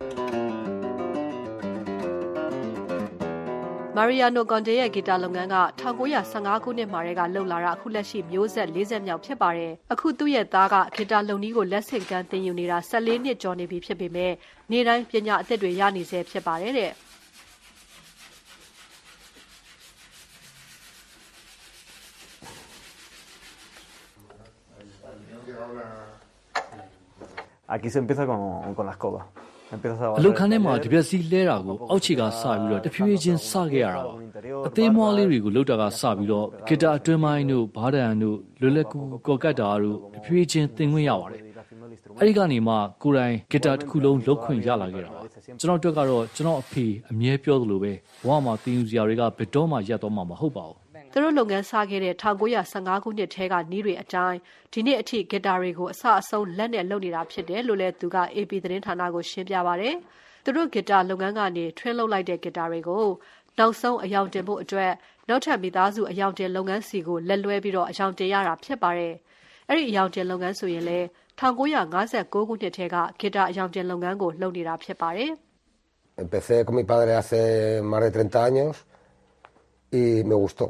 Mariano Conde ရဲ့ဂီတာလုပ်ငန်းက1915ခုနှစ်မှာတည်းကလှုပ်လာတာအခုလက်ရှိမျိုးဆက်40မြောက်ဖြစ်ပါတယ်။အခုသူ့ရဲ့သားကဂီတာလုပ်နည်းကိုလက်ဆင့်ကမ်းသင်ယူနေတာ14နှစ်ကျော်နေပြီဖြစ်ပေမဲ့နေ့တိုင်းပညာအသစ်တွေရနေဆဲဖြစ်ပါတယ်တဲ့။ Aquí se empieza con la escoba. အလုတ်ခန်းထဲမှာတပြက်စီလဲတာကိုအောက်ခြေကစပြီးတော့တဖြည်းချင်းစခဲ့ရတာပါအသေးမွှားလေးတွေကိုလှုပ်တာကစပြီးတော့ဂီတာအတွင်းပိုင်းတို့ဘားဒန်တို့လွယ်လွယ်ကူကော်ကတ်တာတို့တဖြည်းချင်းသင်ခွင့်ရပါတယ်အဲ့ဒီကနေမှကိုယ်တိုင်ဂီတာတစ်ခုလုံးလုပ်ခွင့်ရလာခဲ့တာပါကျွန်တော်တို့ကတော့ကျွန်တော်အဖေအမြဲပြောသလိုပဲဘဝမှာသင်ယူစရာတွေကဘယ်တော့မှရပ်တော့မှာမဟုတ်ပါဘူးသူတို့လုပ်ငန်းစခဲ့တဲ့1915ခုနှစ်ထဲကနီးတွေအတိုင်းဒီနေ့အထိဂီတာတွေကိုအစအဆုံးလက်နဲ့လုပ်နေတာဖြစ်တယ်လို့လည်းသူက AP သတင်းဌာနကိုရှင်းပြပါတယ်။သူတို့ဂီတာလုပ်ငန်းကနေထွင်းလုပ်လိုက်တဲ့ဂီတာတွေကိုနောက်ဆုံးအယောင်တင်ဖို့အတွက်နောက်ထပ်မိသားစုအယောင်တင်လုပ်ငန်းစီကိုလက်လွဲပြီးတော့အယောင်တင်ရတာဖြစ်ပါတယ်။အဲ့ဒီအယောင်တင်လုပ်ငန်းဆိုရင်လည်း1959ခုနှစ်ထဲကဂီတာအယောင်တင်လုပ်ငန်းကိုလုပ်နေတာဖြစ်ပါတယ်။ Empecé con mi padre hace más de 30 años y me gustó.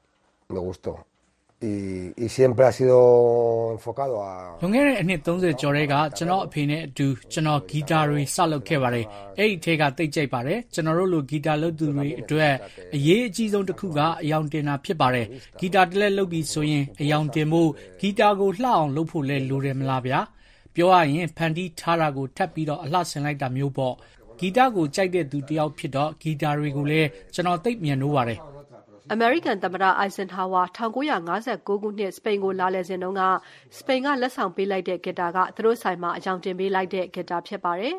Y siempre ha sido enfocado a လွန်ခဲ့တဲ့အနှစ်30ကျော်တည်းကကျွန်တော်အဖေနဲ့အတူကျွန်တော်ဂီတာတွေစလုပ်ခဲ့ပါတယ်အဲ့ဒီထဲကတိတ်ကြိုက်ပါတယ်ကျွန်တော်တို့လိုဂီတာလုပ်သူတွေအတွက်အရေးအကြီးဆုံးတစ်ခုကအယောင်တင်တာဖြစ်ပါတယ်ဂီတာတစ်လက်လုပ်ပြီးဆိုရင်အယောင်တင်ဖို့ဂီတာကိုလှအောင်လုပ်ဖို့လဲလိုတယ်မလားဗျာပြောရရင်ဖန်တီးထားတာကိုထပ်ပြီးတော့အလှဆင်လိုက်တာမျိုးပေါ့ဂီတာကိုကြိုက်တဲ့သူတယောက်ဖြစ်တော့ဂီတာတွေကိုလည်းကျွန်တော်သိမြင်လို့ပါတယ် American သမ္မတ Eisenhower 1959ခုနှစ်စပိန်ကိုလာလည်စဉ်တုန်းကစပိန်ကလက်ဆောင်ပေးလိုက်တဲ့ဂီတာကသူတို့ဆိုင်မှာအယောင်တင်ပေးလိုက်တဲ့ဂီတာဖြစ်ပါတယ်။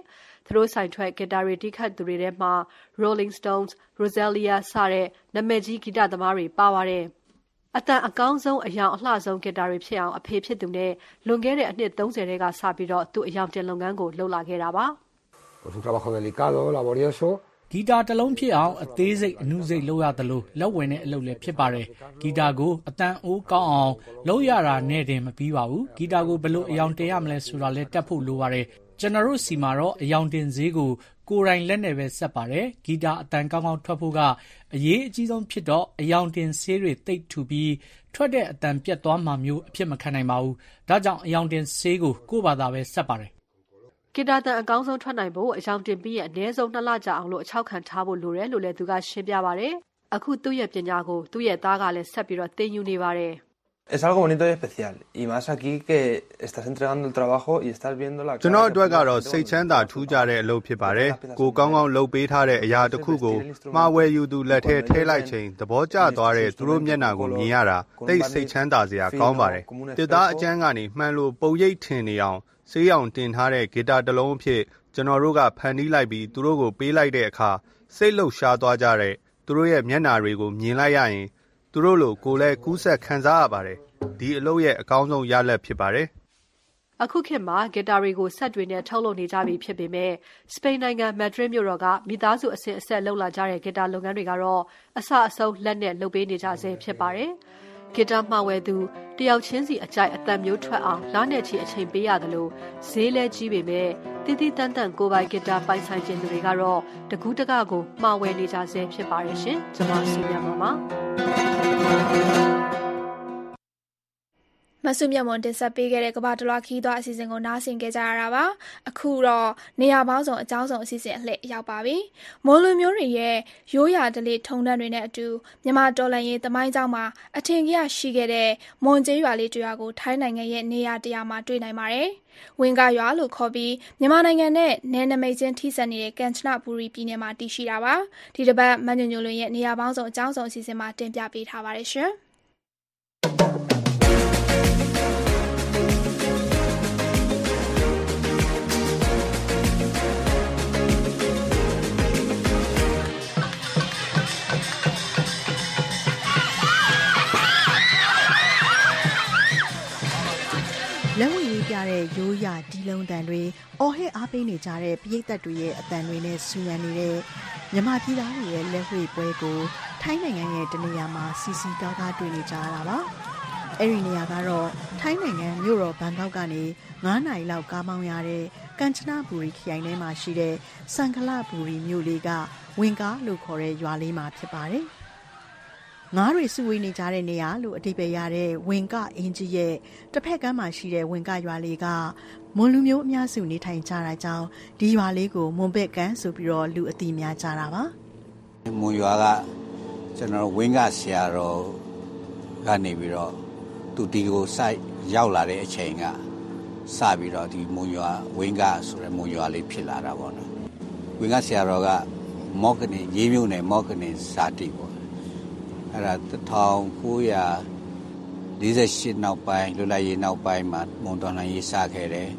သူတို့ဆိုင်ထွက်ဂီတာတွေတီးခတ်သူတွေထဲမှာ Rolling Stones, Rosalia စတဲ့နာမည်ကြီးဂီတသမားတွေပါပါတယ်။အတန်အကောင်းဆုံးအယောင်အလှဆုံးဂီတာတွေဖြစ်အောင်အဖေဖြစ်သူနဲ့လွန်ခဲ့တဲ့အနှစ်30တဲကစပြီးတော့သူအယောင်တင်လုပ်ငန်းကိုလှုပ်လာခဲ့တာပါ။ Es un trabajo delicado, laborioso. ဂီတာတစ်လုံးဖြစ်အောင်အသေးစိတ်အနုစိတ်လုပ်ရသလိုလက်ဝင်တဲ့အလုပ်လည်းဖြစ်ပါတယ်ဂီတာကိုအတန်အိုးကောင်းအောင်လုပ်ရတာနဲ့တင်မပြီးပါဘူးဂီတာကိုဘယ်လိုအယောင်တင်ရမလဲဆိုတာလည်းတက်ဖို့လိုပါတယ်ကျွန်တော်တို့စီမှာတော့အယောင်တင်ဈေးကိုကိုယ်တိုင်လက်နဲ့ပဲဆက်ပါတယ်ဂီတာအတန်ကောင်းကောင်းထွက်ဖို့ကအရေးအကြီးဆုံးဖြစ်တော့အယောင်တင်ဆေးတွေတိတ်ထူပြီးထွက်တဲ့အတန်ပြတ်သွားမှမျိုးအဖြစ်မခံနိုင်ပါဘူးဒါကြောင့်အယောင်တင်ဆေးကိုကိုယ့်ဘာသာပဲဆက်ပါတယ်ဂီတာတန်အကောင်းဆုံးထွက်နိုင်ဖို့အယောင်တင်ပြီးအနည်းဆုံး2လကြာအောင်လို့အချောက်ခံထားဖို့လိုတယ်လို့လည်းသူကရှင်းပြပါတယ်။အခုသူ့ရဲ့ပညာကိုသူ့ရဲ့သားကလည်းဆက်ပြီးတော့သင်ယူနေပါတယ်။ Es algo bonito y especial y más aquí que estás entregando el trabajo y estás viendo la ကျွန်တော်အတွက်ကတော့စိတ်ချမ်းသာထူးခြားတဲ့အလုပ်ဖြစ်ပါတယ်။ကိုကောင်းကောင်းလုပ်ပေးထားတဲ့အရာတစ်ခုကိုမှားဝယ်ယူသူလက်ထဲထည့်လိုက်ချိန်သဘောကျသွားတဲ့သူတို့မျက်နှာကိုမြင်ရတာသိစိတ်ချမ်းသာစရာကောင်းပါတယ်။တစ်သားအကျန်းကနေမှန်လို့ပုံရိပ်ထင်နေအောင်ဆေးရောင်တင်ထားတဲ့ဂီတာတစ်လုံးအဖြစ်ကျွန်တော်တို့ကဖန်တီးလိုက်ပြီးသူတို့ကိုပေးလိုက်တဲ့အခါစိတ်လှုပ်ရှားသွားကြတဲ့သူတို့ရဲ့မျက်နှာတွေကိုမြင်လိုက်ရရင်သူတို့လိုကိုယ်လည်းကူးဆက်ခံစားရပါတယ်ဒီအလုပ်ရဲ့အကောင်းဆုံးရလဒ်ဖြစ်ပါတယ်အခုခေတ်မှာဂီတာတွေကိုဆက်တွေနဲ့ထုတ်လုပ်နေကြပြီဖြစ်ပေမဲ့စပိန်နိုင်ငံမက်ဒရစ်မြို့တော်ကမိသားစုအဆက်လုပ်လာကြတဲ့ဂီတာလုပ်ငန်းတွေကတော့အဆအဆုံးလက်နဲ့လုပ်ပေးနေကြဆဲဖြစ်ပါတယ်ဂီတာမှာဝယ်သူတယောက်ချင်းစီအကြိုက်အတန်မျိုးထွက်အောင်လားနဲ့ချီအချိန်ပေးရတယ်လို့ဈေးလဲကြီးပေမဲ့တီးတီးတန်းတန်းကိုပိုင်ဂီတာပိုင်ဆိုင်ခြင်းသူတွေကတော့တကူးတကကိုမှာဝယ်နေကြဆဲဖြစ်ပါတယ်ရှင်ကျွန်မစီမြတ်ပါမဆုမြတ်မွန်တင်ဆက်ပေးခဲ့တဲ့ကမ္ဘာတလွှာခီးသွားအစီအစဉ်ကိုနားဆင်ကြရတာပါအခုတော့နေရာပေါင်းစုံအကြောင်းစုံအစီအစဉ်အလှည့်ရောက်ပါပြီမိုးလွင်မျိုးတွေရဲ့ရိုးရာဓလေ့ထုံတန်းတွေနဲ့အတူမြန်မာတော်လှန်ရေးသမိုင်းကြောင်းမှာအထင်ကြီးရှိခဲ့တဲ့မွန်ကျေးရွာလေးတရွာကိုထိုင်းနိုင်ငံရဲ့နေရာတရာမှာတွေ့နိုင်ပါတယ်ဝင်ကရွာလို့ခေါ်ပြီးမြန်မာနိုင်ငံနဲ့နယ်နိမိတ်ချင်းထိစပ်နေတဲ့ကန်ချနဘူရီပြည်နယ်မှာတည်ရှိတာပါဒီတစ်ပတ်မညွညွလွင်ရဲ့နေရာပေါင်းစုံအကြောင်းစုံအစီအစဉ်မှာတင်ပြပေးထားပါတယ်ရှင်လက်ဝဲရေးပြတဲ့ရိုးရာဒီလုံးတန်တွေအော်ဟစ်အားပေးနေကြတဲ့ပရိသတ်တွေရဲ့အတန်တွေနဲ့ဆူညံနေတဲ့မြန်မာပြည်သားတွေရဲ့လက်ဝဲပွဲကိုထိုင်းနိုင်ငံရဲ့တနေရာမှာစီစီကားကားတွေ့နေကြရတာပါအဲ့ဒီနေရာကတော့ထိုင်းနိုင်ငံမြို့တော်ဘန်ကောက်ကနေ9နာရီလောက်ကားမောင်းရတဲ့ကန်ချနဘူရီခရိုင်ထဲမှာရှိတဲ့စံခလဘူရီမြို့လေးကဝင်ကားလို့ခေါ်တဲ့ရွာလေးမှာဖြစ်ပါတယ်ငါးတွေစုဝေးနေကြတဲ့နေရာလို့အဓိပ္ပာယ်ရတဲ့ဝင်ကအင်းကြီးရဲ့တစ်ဖက်ကမ်းမှာရှိတဲ့ဝင်ကရွာလေးကမွန်လူမျိုးအများစုနေထိုင်ကြတာကြောင့်ဒီရွာလေးကိုမွန်ဘက်ကမ်းဆိုပြီးတော့လူအသိများကြတာပါမွန်ရွာကကျွန်တော်ဝင်ကဆရာတော်ကနေပြီးတော့သူဒီကိုစိုက်ရောက်လာတဲ့အချိန်ကစပြီးတော့ဒီမွန်ရွာဝင်ကဆိုတဲ့မွန်ရွာလေးဖြစ်လာတာပေါ့နော်ဝင်ကဆရာတော်ကမော့ကနေရေးမြုံနဲ့မော့ကနေဇာတိပေါ့အဲ့ဒါ1948နောက်ပိုင်းလွတ်လပ်ရေးနောက်ပိုင်းမှာမွန်တော်လှန်ရေးစခဲ့တယ်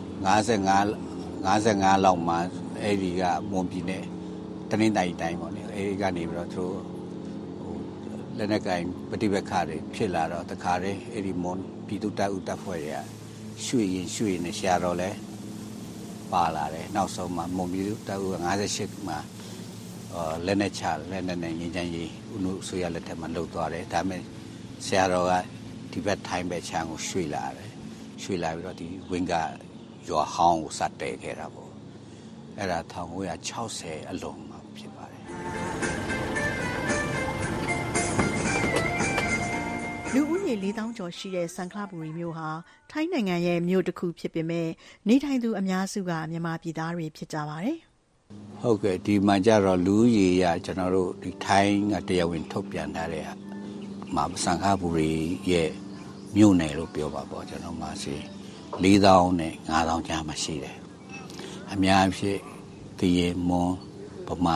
55လောက်မှာအဲ့ဒီကမွန်ပြည်နယ်တနင်္သာရီတိုင်းပေါ့လေအဲ့ဒီကနေပြီးတော့သူတို့လက်နက်ကင်ပฏิပက္ခတွေဖြစ်လာတော့တခါတည်းအဲ့ဒီမွန်ပြည်သူတပ်ဦးတပ်ဖွဲ့တွေကရွှေရင်နဲ့ရှာတော့လဲပါလာတယ်နောက်ဆုံးမှာမွန်ပြည်သူတပ်ဦးက58မှာလက်နဲ့ချလက်နဲ့ငင်းချမ်းရေးဦးနုဆိုရလက်ထက်မှာလှုပ်သွားတယ်ဒါပေမဲ့ဆရာတော်ကဒီဘက်ထိုင်းဘက်ခြမ်းကိုရွှေ့လာတယ်ရွှေ့လာပြီးတော့ဒီဝင်းကရွာဟောင်းကိုစတဲခဲ့တာပေါ့အဲ့ဒါ1960အလုံးမှာဖြစ်ပါတယ်လူဦးရေ4000ကျော်ရှိတဲ့စံခလဘူရီမြို့ဟာထိုင်းနိုင်ငံရဲ့မြို့တစ်ခုဖြစ်ပေမဲ့နေထိုင်သူအများစုကမြန်မာပြည်သားတွေဖြစ်ကြပါတယ်ဟုတ်ကဲ့ဒီမှာကြတော့လူရေရကျွန်တော်တို့ဒီထိုင်းကတရားဝင်ထုတ်ပြန်ထားတဲ့မှာစံခဘူရီရဲ့မြို့နယ်လို့ပြောပါပေါ့ကျွန်တော်မှာစီ4000နဲ့5000ကြားမှာရှိတယ်အများဖြစ်တရေမွန်ဗမာ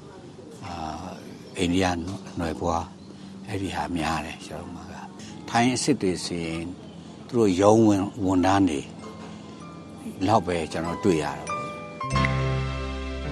အိန္ဒိယနွယ်ဘွားအဲ့ဒီဟာများတယ်ကျွန်တော်မှာကထိုင်းအစ်စ်တွေစီရင်သူတို့ရုံးဝန်ထမ်းတွေလောက်ပဲကျွန်တော်တွေ့ရတော့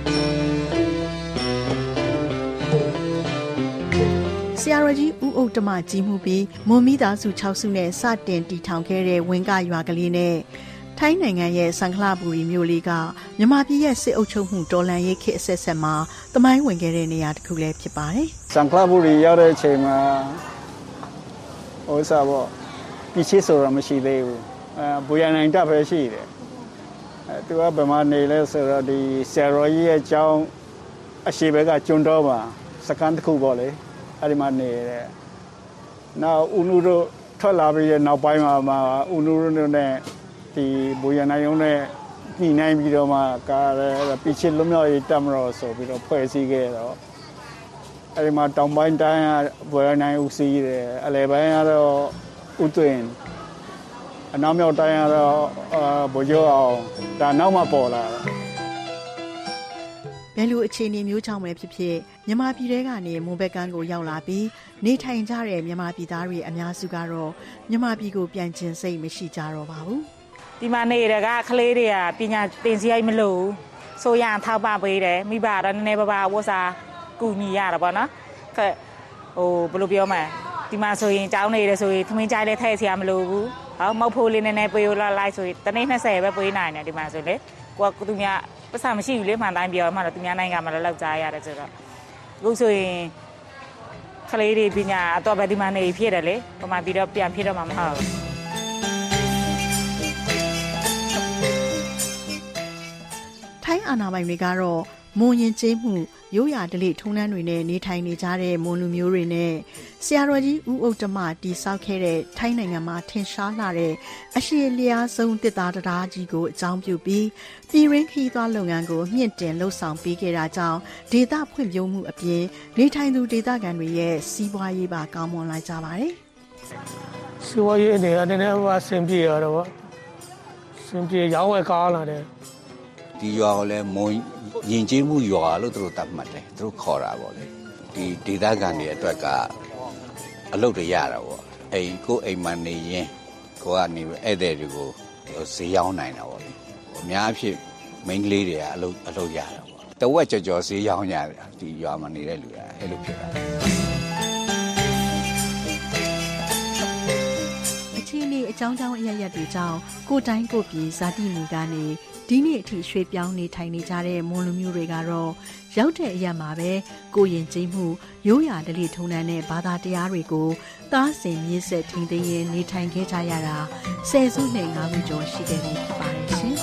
ဆရာတော်ကြီးဦးဥတ္တမကြီးမှုပြီးမွန်မိသားစု6စုနဲ့စတင်တည်ထောင်ခဲ့တဲ့ဝင်းကရွာကလေးနဲ့ထိုင်းနိုင်ငံရဲ့စံခလပူရီမြို့လေးကမြန်မာပြည်ရဲ့စစ်အုပ်ချုပ်မှုတော်လှန်ရေးခေတ်အဆက်ဆက်မှာသမိုင်းဝင်ခဲ့တဲ့နေရာတစ်ခုလည်းဖြစ်ပါတယ်။စံခလပူရီရောက်တဲ့အချိန်မှာဟိုစားပေါ့ပြည့်ချစ်ဆိုတာမရှိသေးဘူး။ဘူရနိုင်တပ်ပဲရှိတယ်။သူကဗမာနေလဲဆိုတော့ဒီဆရာတော်ကြီးရဲ့ကျောင်းအရှိဘက်ကကျွန်းတော်မှာစကန်တစ်ခုပေါ့လေ။အဲ့ဒီမှာနေတယ်။နောက်ဦးနုတို့ထွက်လာပြီးတဲ့နောက်ပိုင်းမှာဦးနုတို့နဲ့ဒီဘူရနိုင်ရုံးနဲ့ညှိနှိုင်းပြီးတော့မှကားပြည့်ချစ်လွတ်မြောက်ရေးတပ်မတော်ဆိုပြီးတော့ဖွဲ့စည်းခဲ့တော့အဲဒီမှာတောင်ပိုင်းတိုင်းကဘူရနိုင်ဦးစီးတယ်အလယ်ပိုင်းကတော့ဦးသွင်အနောက်မြောက်တိုင်းကတော့ဗိုလ်ချုပ်အောင်ဒါနောက်မှပေါ်လာတယ်ဘယ်လိုအခြေအနေမျိုးကြောင့်ပဲဖြစ်ဖြစ်မြန်မာပြည်ထဲကနေမွန်ဘက်ကန်းကိုရောက်လာပြီးနေထိုင်ကြတဲ့မြန်မာပြည်သားတွေအများစုကတော့မြန်မာပြည်ကိုပြန်ကျင်စိတ်မရှိကြတော့ပါဘူးဒီမှာနေတဲ့ကကလေးတွေကပညာသင်စရိုက်မလို့ဆိုရထောက်ပံ့ပေးတယ်မိဘတော့နည်းနည်းပါးဝတ်စားကူညီရတာပေါ့နော်ဟိုဘယ်လိုပြောမလဲဒီမှာဆိုရင်ကျောင်းနေတယ်ဆိုရင်သမင်းကြိုက်လဲထည့်စရာမလိုဘူးဟောမဟုတ်ဖို့လေးနည်းနည်းပေးလိုက်ဆိုရင်တနေ့20ပဲပေးနိုင်တယ်ဒီမှာဆိုလေကိုကသူများပတ်စံမရှိဘူးလေမှန်တိုင်းပြောမှတော့သူများနိုင်ငံမှာလည်းလောက်ကြားရတယ်ဆိုတော့အခုဆိုရင်ကလေးတွေပညာအတော့ပဲဒီမှာနေဖြစ်တယ်လေပမာပြီးတော့ပြန်ဖြစ်တော့မှမဟုတ်ဘူးထိုင်းအာဏာပိုင်တွေကတော့မွန်ရင်ကျေးမှုရိုးရာဓလေ့ထုံးတမ်းတွေနဲ့နေထိုင်နေကြတဲ့မွန်လူမျိုးတွေနဲ့ဆရာတော်ကြီးဦးဥတ္တမတည်ဆောက်ခဲ့တဲ့ထိုင်းနိုင်ငံမှာထင်ရှားလာတဲ့အရှိလျားဆုံးတစ်သားတရားကြီးကိုအကြောင်းပြုပြီးပြည်ရင်းခီးသွားလုပ်ငန်းကိုမြင့်တင်လှုပ်ဆောင်ပေးခဲ့တာကြောင့်ဒေသဖွံ့ဖြိုးမှုအပြင်နေထိုင်သူဒေသခံတွေရဲ့စီးပွားရေးပါကောင်းမွန်လာကြပါတယ်။စီးပွားရေးအနေနဲ့ဆင်ပြေရတော့ဆင်ပြေရောင်းဝယ်ကားလာတယ်ဒီရွာကိုလည်းမွန်ယဉ်ကျေးမှုရွာလို့သူတို့သတ်မှတ်တယ်သူတို့ခေါ်တာပေါ့လေဒီဒေသခံတွေအတွက်ကအလုပ်တွေရတာပေါ့အိမ်ကိုအိမ်မှာနေရင်ကိုကနေဧည့်သည်တွေကိုဈေးရောက်နိုင်တာပေါ့လေအများအဖြစ်မိန်းကလေးတွေကအလုပ်ရတာပေါ့တဝက်ကြော်ဈေးရောက်ရတယ်ဒီရွာမှာနေတဲ့လူတွေအဲ့လိုဖြစ်တာအခြေအနေအကြောင်းအရတွေကြောင့်ကိုတိုင်းကိုပြည်ဇာတိမူကနေဒီနေ့အထိရွှေ့ပြောင်းနေထိုင်နေကြတဲ့မွန်လူမျိုးတွေကတော့ရောက်တဲ့အရာမှာပဲကိုရင်ကျေးမှုရိုးရာဓလေ့ထုံးတမ်းတဲ့ဘာသာတရားတွေကိုသားစဉ်မြစ်ဆက်ထိန်းသိမ်းရင်းနေထိုင်ခဲ့ကြရတာဆယ်စုနှစ်9ခုကျော်ရှိခဲ့ပြီဖြစ်ပါတယ်ရှင်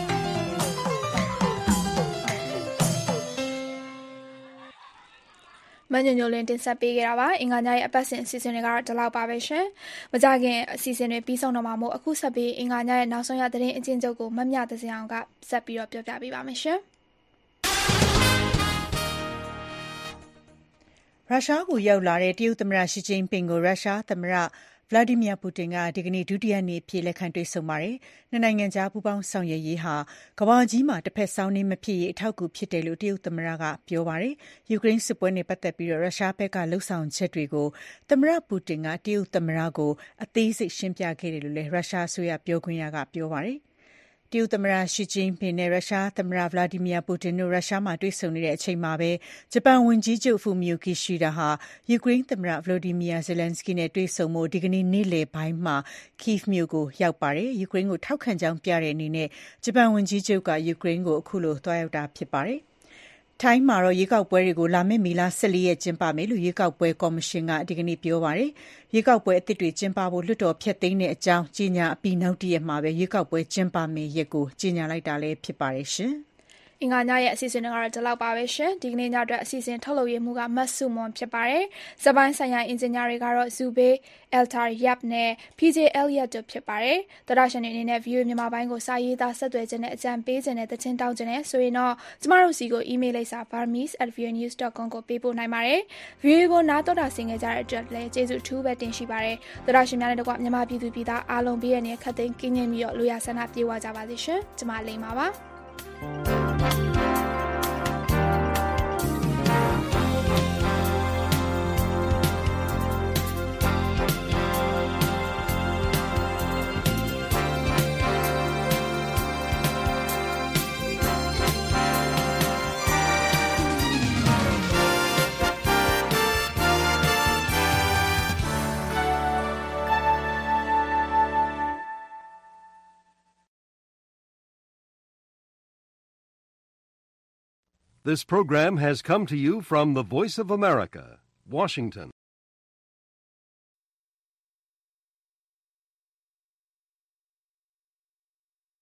မညညလင်းတင်ဆက်ပေးခဲ့တာပါအင်္ဂါညရဲ့အပတ်စဉ်အစီအစဉ်တွေကတော့ဒီလောက်ပါပဲရှင်မကြခင်အစီအစဉ်တွေပြီးဆုံးတော့မှာမို့အခုဆက်ပြီးအင်္ဂါညရဲ့နောက်ဆုံးရသတင်းအကျဉ်းချုပ်ကိုမမြသစင်အောင်ကဆက်ပြီးတော့ပြောပြပေးပါမယ်ရှင်ရုရှားကိုရောက်လာတဲ့တရုတ်သမ္မတရှီကျင်းပင်ကိုရုရှားသမ္မတဗလာဒီမီယာပူတင်ကဒီကနေ့ဒုတိယနေ့အဖြစ်လက်ခံတွေ့ဆုံပါတယ်။နှစ်နိုင်ငံကြားပူးပေါင်းဆောင်ရွက်ရေးဟာကမ္ဘာကြီးမှာတစ်ဖက်စောင်းနှင်းမဖြစ်ရေးအထောက်အကူဖြစ်တယ်လို့တရုတ်သမ္မတကပြောပါတယ်။ယူကရိန်းစစ်ပွဲနဲ့ပတ်သက်ပြီးရုရှားဘက်ကလှုံ့ဆော်ချက်တွေကိုသမ္မတပူတင်ကတရုတ်သမ္မတကိုအသေးစိတ်ရှင်းပြခဲ့တယ်လို့လည်းရုရှားအစိုးရပြောခွင့်ရကပြောပါတယ်။တရုတ်သမ္မတရှီကျင်းပင်နဲ့ရုရှားသမ္မတဗလာဒီမီယာပူတင်တို့ရုရှားမှာတွေ့ဆုံနေတဲ့အချိန်မှာပဲဂျပန်ဝန်ကြီးချုပ်ဖူမီယိုကီရှိဒါဟာယူကရိန်းသမ္မတဗလိုဒီမီယာဇယ်လန်စကီနဲ့တွေ့ဆုံဖို့ဒီကနေ့နေ့လယ်ပိုင်းမှာကိဗ်မြို့ကိုရောက်ပါတယ်။ယူကရိန်းကိုထောက်ခံကြောင်းပြတဲ့အနေနဲ့ဂျပန်ဝန်ကြီးချုပ်ကယူကရိန်းကိုအခုလိုသွားရောက်တာဖြစ်ပါတယ်။ထိုင်းမှာတော့ရွေးကောက်ပွဲတွေကိုလာမယ့်မေလ14ရက်ကျင်းပမယ်လို့ရွေးကောက်ပွဲကော်မရှင်ကဒီကနေ့ပြောပါတယ်။ရွေးကောက်ပွဲအသစ်တွေကျင်းပဖို့လွှတ်တော်ဖျက်သိမ်းတဲ့အကြောင်းကြေညာအပြီးနောက်တရက်မှာပဲရွေးကောက်ပွဲကျင်းပမယ့်ရက်ကိုကြေညာလိုက်တာလည်းဖြစ်ပါတယ်ရှင်။အင်္ဂါညရဲ့အစီအစဉ်တွေကတော့ဒီလောက်ပါပဲရှင်ဒီကနေ့ညအတွက်အစီအစဉ်ထုတ်လုပ်ရမှုကမတ်စုမွန်ဖြစ်ပါတယ်စပိုင်းဆိုင်ရာအင်ဂျင်နီယာတွေကတော့ဇူဘေးအယ်တာယပ်နဲ့ PJ Elliot တို့ဖြစ်ပါတယ်သဒရှင်တွေအနေနဲ့ view မြန်မာပိုင်းကိုစာရေးသားဆက်သွယ်ခြင်းနဲ့အကြံပေးခြင်းနဲ့တခြင်းတောင်းခြင်းနဲ့ဆိုရင်တော့ကျမတို့စီကို email လိပ်စာ burmese@viewnews.com ကိုပေးပို့နိုင်ပါတယ် view ကိုနားတော်တာဆင်ခဲ့ကြတဲ့အတွက်လည်းကျေးဇူးအထူးပဲတင်ရှိပါတယ်သဒရှင်များနဲ့တကွမြန်မာပြည်သူပြည်သားအားလုံးဘေးရန်နဲ့ခတ်သိမ်းကင်းကျင်းပြီးတော့လူရဆန္ဒပြေဝကြပါစေရှင်ကျမလိမ္မာပါ This program has come to you from the Voice of America, Washington.